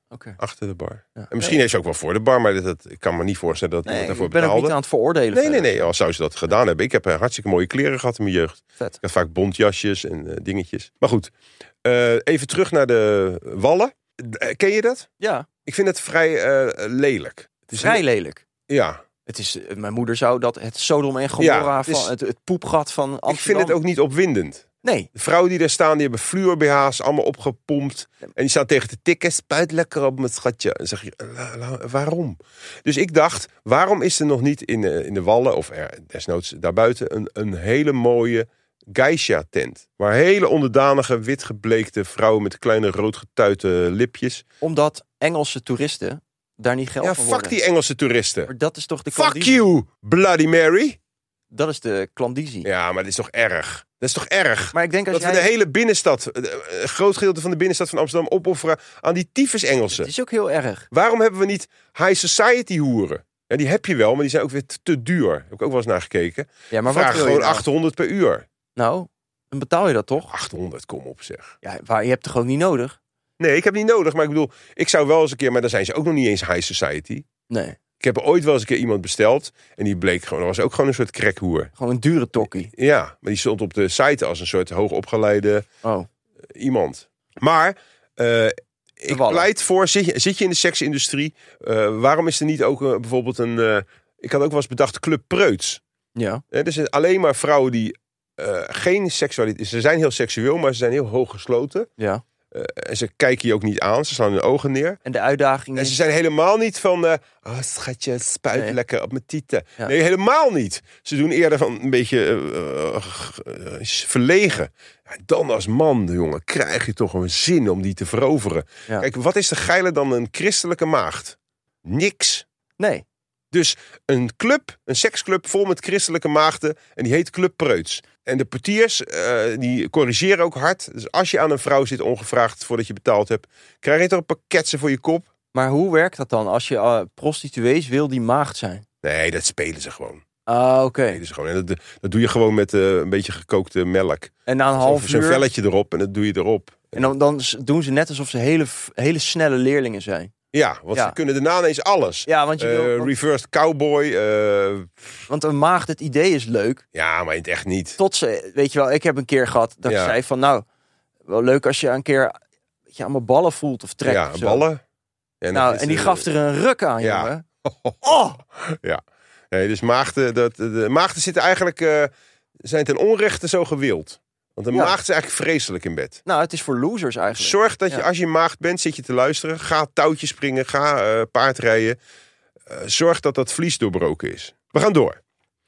Okay. Achter de bar. Ja. En misschien heeft ze ook wel voor de bar, maar dat, dat, ik kan me niet voorstellen dat nee, iemand daarvoor ik ben betaalde. ook niet aan het veroordelen. Nee, verder. nee, nee. Al zou ze dat gedaan hebben. Ik heb uh, hartstikke mooie kleren gehad in mijn jeugd. Vet. Ik had vaak bontjasjes en uh, dingetjes. Maar goed, uh, even terug naar de wallen. Uh, ken je dat? Ja. Ik vind het vrij uh, lelijk. Het is vrij lelijk. Ja. Het is, mijn moeder zou dat het Sodom en Gomorra, ja, het, is, van, het, het poepgat van Amsterdam. Ik vind het ook niet opwindend. Nee. De vrouwen die daar staan, die hebben fluor B H's allemaal opgepompt. En die staan tegen te tikken. Spuit lekker op mijn schatje. En dan zeg je, la, la, waarom? Dus ik dacht, waarom is er nog niet in de, in de Wallen, of er, desnoods daarbuiten, een, een hele mooie geisha-tent. Waar hele onderdanige, witgebleekte vrouwen met kleine roodgetuite lipjes. Omdat Engelse toeristen daar niet geld ja, voor fuck worden. die Engelse toeristen. Maar dat is toch de Fuck klandizie? you, Bloody Mary. Dat is de klandizie. Ja, maar dat is toch erg? Dat is toch erg? Maar ik denk als dat jij... we de hele binnenstad, een groot gedeelte van de binnenstad van Amsterdam opofferen aan die tyfus Engelsen. Het is ook heel erg. Waarom hebben we niet high society hoeren? Ja, die heb je wel, maar die zijn ook weer te duur. Heb ik ook wel eens naar gekeken. Ja, maar Vraag wat wil gewoon je nou? achthonderd per uur. Nou, dan betaal je dat toch? achthonderd, kom op zeg. Ja, waar, je hebt toch ook niet nodig? Nee, ik heb niet nodig. Maar ik bedoel, ik zou wel eens een keer... Maar dan zijn ze ook nog niet eens high society. Nee. Ik heb ooit wel eens een keer iemand besteld. En die bleek gewoon... Dat was ook gewoon een soort crackhoer. Gewoon een dure tokkie. Ja, maar die stond op de site als een soort hoogopgeleide Oh. iemand. Maar... Uh, ik Wallen. pleit voor... Zit je, zit je in de seksindustrie? Uh, waarom is er niet ook uh, bijvoorbeeld een... Uh, ik had ook wel eens bedacht Club Preuts. Ja. Uh, er zijn alleen maar vrouwen die... Uh, geen seksualiteit... Ze zijn heel seksueel, maar ze zijn heel hoog gesloten. Ja. Uh, en ze kijken je ook niet aan. Ze slaan hun ogen neer. En de uitdaging En is... ze zijn helemaal niet van... Uh, oh, schatje, spuit nee. lekker op mijn tieten. Ja. Nee, helemaal niet. Ze doen eerder van een beetje uh, uh, uh, verlegen. Ja, dan als man, jongen, krijg je toch een zin om die te veroveren. Ja. Kijk, wat is er geiler dan een christelijke maagd? Niks. Nee. Dus een club, een seksclub vol met christelijke maagden. En die heet Club Preuts. En de portiers, uh, die corrigeren ook hard. Dus als je aan een vrouw zit ongevraagd voordat je betaald hebt... krijg je toch een pakketje voor je kop? Maar hoe werkt dat dan? Als je uh, prostituees wil die maagd zijn? Nee, dat spelen ze gewoon. Ah, oké. Okay. En dat, dat doe je gewoon met uh, een beetje gekookte melk. En na een half uur... Zo'n velletje erop en dat doe je erop. En dan, dan doen ze net alsof ze hele, hele snelle leerlingen zijn. Ja, want ja. ze kunnen daarna ineens alles. Ja, want je wil, uh, want... reversed cowboy. Uh... Want een maagd, het idee is leuk. Ja, maar in het echt niet. Tot ze, weet je wel, ik heb een keer gehad dat ja. ik zei van... Nou, wel leuk als je een keer je aan mijn ballen voelt of trekt. Ja, of zo. ballen. Ja, nou, en die uh... gaf er een ruk aan, ja. jongen. Oh! Ja. Nee, dus maagden, dat, de maagden zitten eigenlijk... Uh, zijn ten onrechte zo gewild. Want een ja. maagd is eigenlijk vreselijk in bed. Nou, het is voor losers eigenlijk. Zorg dat je, ja. als je maagd bent, zit je te luisteren. Ga touwtjes springen, ga uh, paardrijden. Uh, zorg dat dat vlies doorbroken is. We gaan door.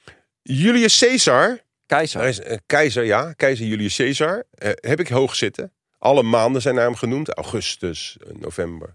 Julius Caesar. Keizer. Is, uh, keizer, ja. Keizer Julius Caesar. Uh, heb ik hoog zitten. Alle maanden zijn naar hem genoemd. Augustus, november,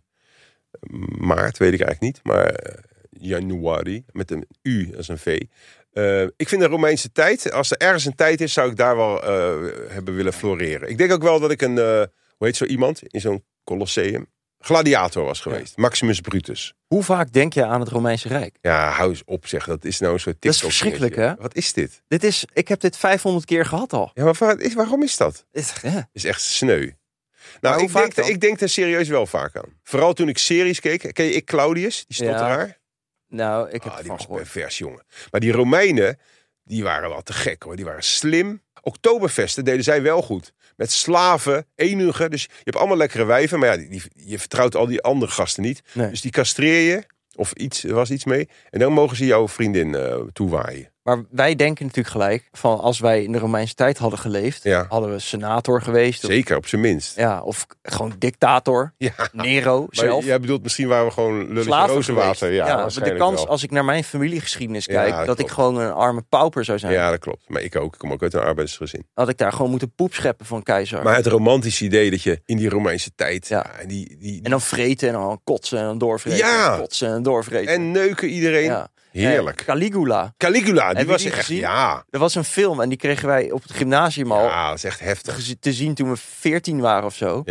maart, weet ik eigenlijk niet. Maar uh, januari, met een U als een V. Uh, ik vind de Romeinse tijd, als er ergens een tijd is, zou ik daar wel uh, hebben willen floreren. Ik denk ook wel dat ik een, uh, hoe heet zo iemand, in zo'n Colosseum, gladiator was geweest. Ja. Maximus Brutus. Hoe vaak denk je aan het Romeinse Rijk? Ja, hou eens op zeg, dat is nou een soort TikTok. Dat is verschrikkelijk, hè? Wat is dit? Dit is, ik heb dit vijfhonderd keer gehad al. Ja, maar waar, is, waarom is dat? Het ja. is echt sneu. Nou, ik denk, ik denk er serieus wel vaak aan. Vooral toen ik series keek. Ken je Ik Claudius, die stotteraar? Ja. Nou, ik heb ah, het die was gehoord. pervers, jongen. Maar die Romeinen, die waren wel te gek, hoor. Die waren slim. Oktoberfesten deden zij wel goed. Met slaven, enugen. Dus je hebt allemaal lekkere wijven. Maar ja, die, die, je vertrouwt al die andere gasten niet. Nee. Dus die castreer je. Of iets, er was iets mee. En dan mogen ze jouw vriendin uh, toewaaien. Maar wij denken natuurlijk gelijk van als wij in de Romeinse tijd hadden geleefd, ja. hadden we senator geweest. Zeker, of, op zijn minst. Ja, of gewoon dictator. Ja. Nero maar zelf. Jij bedoelt misschien waren we gewoon lulletje rozenwater. Ja, ja, de kans wel. Als ik naar mijn familiegeschiedenis kijk, ja, dat, dat ik gewoon een arme pauper zou zijn. Ja, dat klopt. Maar ik ook. Ik kom ook uit een arbeidersgezin. Had ik daar gewoon moeten poep scheppen van keizer. Maar het romantische idee dat je in die Romeinse tijd... Ja. Ja, die, die, die... En dan vreten en dan kotsen en dan doorvreten. Ja. En kotsen en doorvreten. En neuken iedereen. Ja. Heerlijk. Eh, Caligula. Caligula, die was die echt, gezien? ja. Er was een film en die kregen wij op het gymnasium al ja, dat is echt heftig. te zien toen we veertien waren of zo. Ja.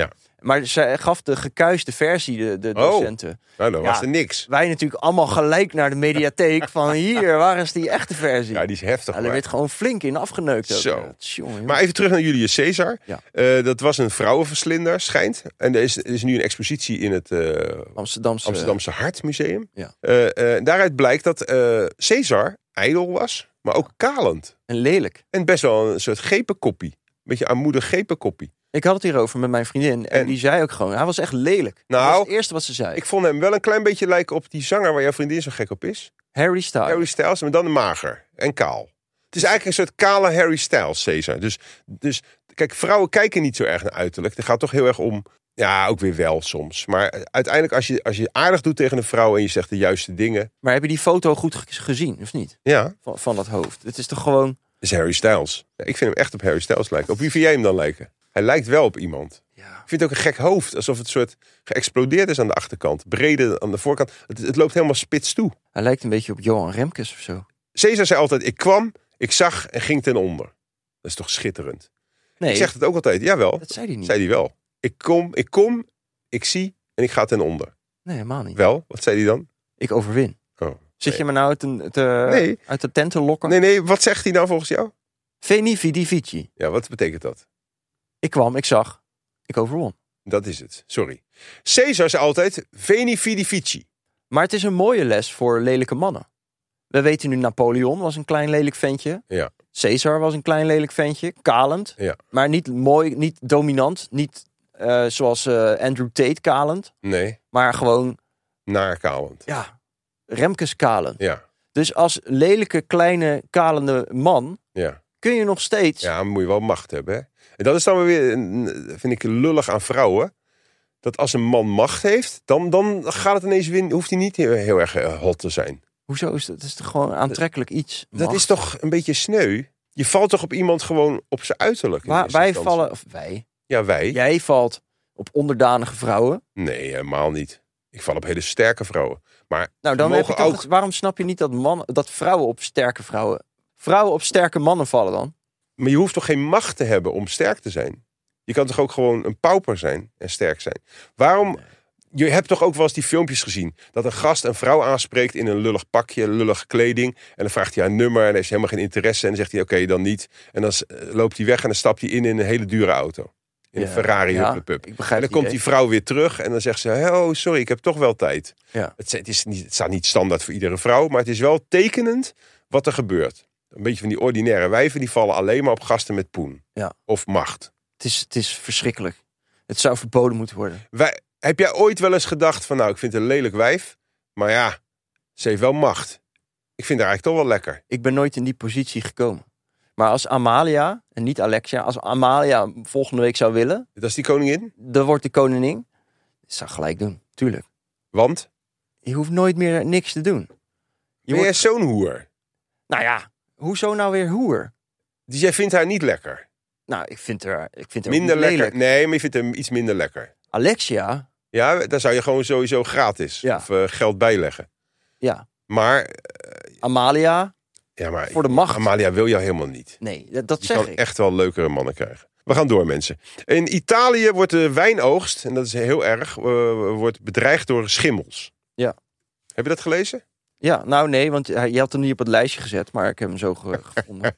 Maar zij gaf de gekuiste versie, de, de docenten. Oh, nou, dan ja, was er niks. Wij natuurlijk allemaal gelijk naar de mediatheek van hier, waar is die echte versie? Ja, die is heftig. Ja, er werd gewoon flink in afgeneukt. Ook. Zo. Ja, tjonge, maar even terug naar Julius Caesar. Ja. Uh, dat was een vrouwenverslinder, schijnt. En er is, er is nu een expositie in het uh, Amsterdamse, Amsterdamse Hartmuseum. Ja. Uh, uh, daaruit blijkt dat uh, Caesar ijdel was, maar ook kalend. En lelijk. En best wel een soort gepenkoppie. Een beetje armoedig gepenkoppie. Ik had het hierover met mijn vriendin. En, en die zei ook gewoon, hij was echt lelijk. Nou, dat was het eerste wat ze zei. Ik vond hem wel een klein beetje lijken op die zanger waar jouw vriendin zo gek op is. Harry Styles. Harry Styles, maar dan mager en kaal. Het is eigenlijk een soort kale Harry Styles, Caesar. Dus, dus kijk, vrouwen kijken niet zo erg naar uiterlijk. Het gaat toch heel erg om, ja, ook weer wel soms. Maar uiteindelijk als je, als je aardig doet tegen een vrouw en je zegt de juiste dingen. Maar heb je die foto goed gezien, of niet? Ja. Van, van dat hoofd. Het is toch gewoon... Het is Harry Styles. Ja, ik vind hem echt op Harry Styles lijken. Op wie vind jij hem dan lijken? Hij lijkt wel op iemand. Ja. Ik vind het ook een gek hoofd. Alsof het soort geëxplodeerd is aan de achterkant. Brede aan de voorkant. Het, het loopt helemaal spits toe. Hij lijkt een beetje op Johan Remkes of zo. Caesar zei altijd, ik kwam, ik zag en ging ten onder. Dat is toch schitterend. Nee. Ik zeg het ook altijd. Jawel. Dat zei hij niet. Zei hij wel. Ik kom, ik kom, ik zie en ik ga ten onder. Nee, helemaal niet. Wel? Wat zei hij dan? Ik overwin. Oh, Zit nee. je me nou uit de, te, Nee. uit de tent te lokken? Nee, nee. Wat zegt hij nou volgens jou? Veni vidi vici. Ja, wat betekent dat? Ik kwam, ik zag, ik overwon. Dat is het. Sorry. Caesar zei altijd veni vidi vici. Maar het is een mooie les voor lelijke mannen. We weten nu, Napoleon was een klein lelijk ventje. Ja. Caesar was een klein lelijk ventje. Kalend. Ja. Maar niet mooi, niet dominant. Niet uh, zoals uh, Andrew Tate kalend. Nee. Maar gewoon... Naarkalend. Ja. Remkes kalend. Ja. Dus als lelijke, kleine, kalende man... Ja. kun je nog steeds... Ja, dan moet je wel macht hebben. Hè? En dat is dan weer, vind ik, lullig aan vrouwen. Dat als een man macht heeft, dan, dan gaat het ineens winnen. Hoeft hij niet heel, heel erg uh, hot te zijn. Hoezo is dat? Dat is toch gewoon aantrekkelijk iets? Dat macht. is toch een beetje sneu? Je valt toch op iemand gewoon op zijn uiterlijk? Waar, wij vallen... Of wij... Ja, wij. Jij valt op onderdanige vrouwen. Nee, helemaal niet. Ik val op hele sterke vrouwen. Maar nou, dan heb je toch ook... het, waarom snap je niet dat, man, dat vrouwen op sterke vrouwen... Vrouwen op sterke mannen vallen dan? Maar je hoeft toch geen macht te hebben om sterk te zijn? Je kan toch ook gewoon een pauper zijn en sterk zijn? Waarom... Nee. Je hebt toch ook wel eens die filmpjes gezien... dat een gast een vrouw aanspreekt in een lullig pakje, lullige kleding... en dan vraagt hij haar nummer en hij heeft helemaal geen interesse... en dan zegt hij oké, okay, dan niet. En dan loopt hij weg en dan stapt hij in in een hele dure auto. In een ja, Ferrari, ja, hupplepup. En dan komt die vrouw weer terug en dan zegt ze... oh, sorry, ik heb toch wel tijd. Ja. Het, het, is niet, het staat niet standaard voor iedere vrouw... maar het is wel tekenend wat er gebeurt. Een beetje van die ordinaire wijven... die vallen alleen maar op gasten met poen. Ja. Of macht. Het is, het is verschrikkelijk. Het zou verboden moeten worden. Wij... Heb jij ooit wel eens gedacht van nou, ik vind het een lelijk wijf. Maar ja, ze heeft wel macht. Ik vind haar eigenlijk toch wel lekker. Ik ben nooit in die positie gekomen. Maar als Amalia, en niet Alexia, als Amalia volgende week zou willen. Dat is die koningin? Dan wordt de koningin. Dat zou gelijk doen, tuurlijk. Want? Je hoeft nooit meer niks te doen. Je ben wordt... jij zo'n hoer? Nou ja, hoezo nou weer hoer? Dus jij vindt haar niet lekker? Nou, ik vind haar, ik vind haar minder lekker. Lelijk. Nee, maar je vindt hem iets minder lekker. Alexia... Ja, daar zou je gewoon sowieso gratis ja. of uh, geld bijleggen. Ja. Maar... Uh, Amalia, ja, maar voor de macht. Amalia wil jou helemaal niet. Nee, dat, dat je zeg kan ik. echt wel leukere mannen krijgen. We gaan door, mensen. In Italië wordt de wijnoogst, en dat is heel erg, uh, wordt bedreigd door schimmels. Ja. Heb je dat gelezen? Ja, nou nee, want je had hem niet op het lijstje gezet, maar ik heb hem zo ge- gevonden.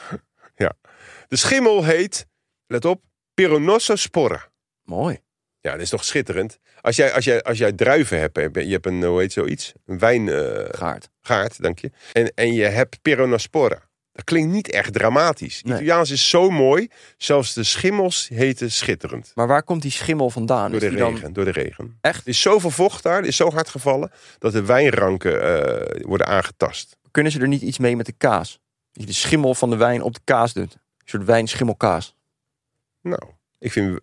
Ja. De schimmel heet, let op, Peronospora. Mooi. Ja, dat is toch schitterend. Als jij, als jij, als jij druiven hebt, je hebt een, hoe heet zoiets? Een wijngaard. Uh, gaard, dank je. En, en je hebt Peronospora. Dat klinkt niet echt dramatisch. Nee. Italiaans is zo mooi. Zelfs de schimmels heten schitterend. Maar waar komt die schimmel vandaan? Door de is regen. Dan... Door de regen. Echt? Er is zoveel vocht daar. Er is zo hard gevallen. Dat de wijnranken uh, worden aangetast. Kunnen ze er niet iets mee met de kaas? Dat je de schimmel van de wijn op de kaas doet. Een soort wijnschimmelkaas. Nou, ik vind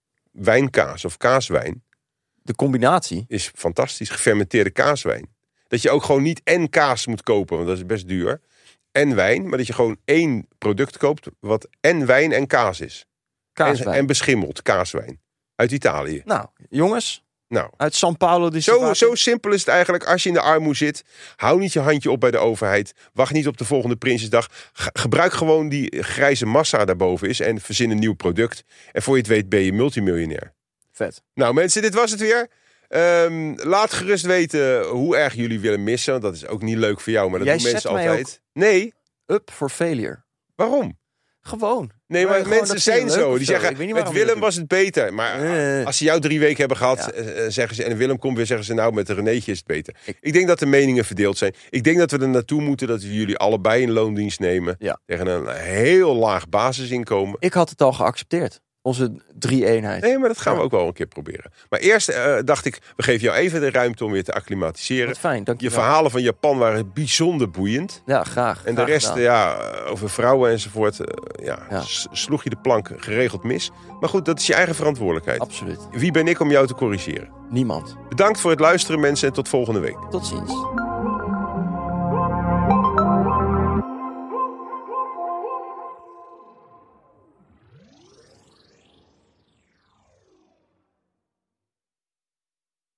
wijnkaas of kaaswijn. De combinatie is fantastisch. Gefermenteerde kaaswijn. Dat je ook gewoon niet en kaas moet kopen. Want dat is best duur. En wijn, maar dat je gewoon één product koopt wat en wijn en kaas is. Kaaswijn. En, en beschimmeld kaaswijn. Uit Italië. Nou, jongens. Nou, uit San Paolo de zo, zo simpel is het eigenlijk. Als je in de armoede zit, hou niet je handje op bij de overheid. Wacht niet op de volgende Prinsjesdag. Ge- gebruik gewoon die grijze massa daarboven is en verzin een nieuw product. En voor je het weet ben je multimiljonair. Vet. Nou mensen, dit was het weer. Um, laat gerust weten hoe erg jullie willen missen. Want dat is ook niet leuk voor jou, maar dat Jij doen mensen zet mij altijd. Nee. Up for failure. Waarom? Gewoon. Nee, maar, maar mensen zijn zo. Die zeggen, met Willem was het beter. Maar uh, als ze jou drie weken hebben gehad, ja. zeggen ze, en Willem komt weer, zeggen ze, nou, met Renéetje is het beter. Ik, ik denk dat de meningen verdeeld zijn. Ik denk dat we er naartoe moeten dat we jullie allebei in loondienst nemen. Ja. Tegen een heel laag basisinkomen. Ik had het al geaccepteerd. Onze drie-eenheid. Nee, maar dat gaan we ook wel een keer proberen. Maar eerst uh, dacht ik, we geven jou even de ruimte om weer te acclimatiseren. Wat fijn, dank je Je wel. Verhalen van Japan waren bijzonder boeiend. Ja, graag. En graag de rest, gedaan. ja, over vrouwen enzovoort, uh, ja, ja. sloeg je de plank geregeld mis. Maar goed, dat is je eigen verantwoordelijkheid. Absoluut. Wie ben ik om jou te corrigeren? Niemand. Bedankt voor het luisteren, mensen, en tot volgende week. Tot ziens.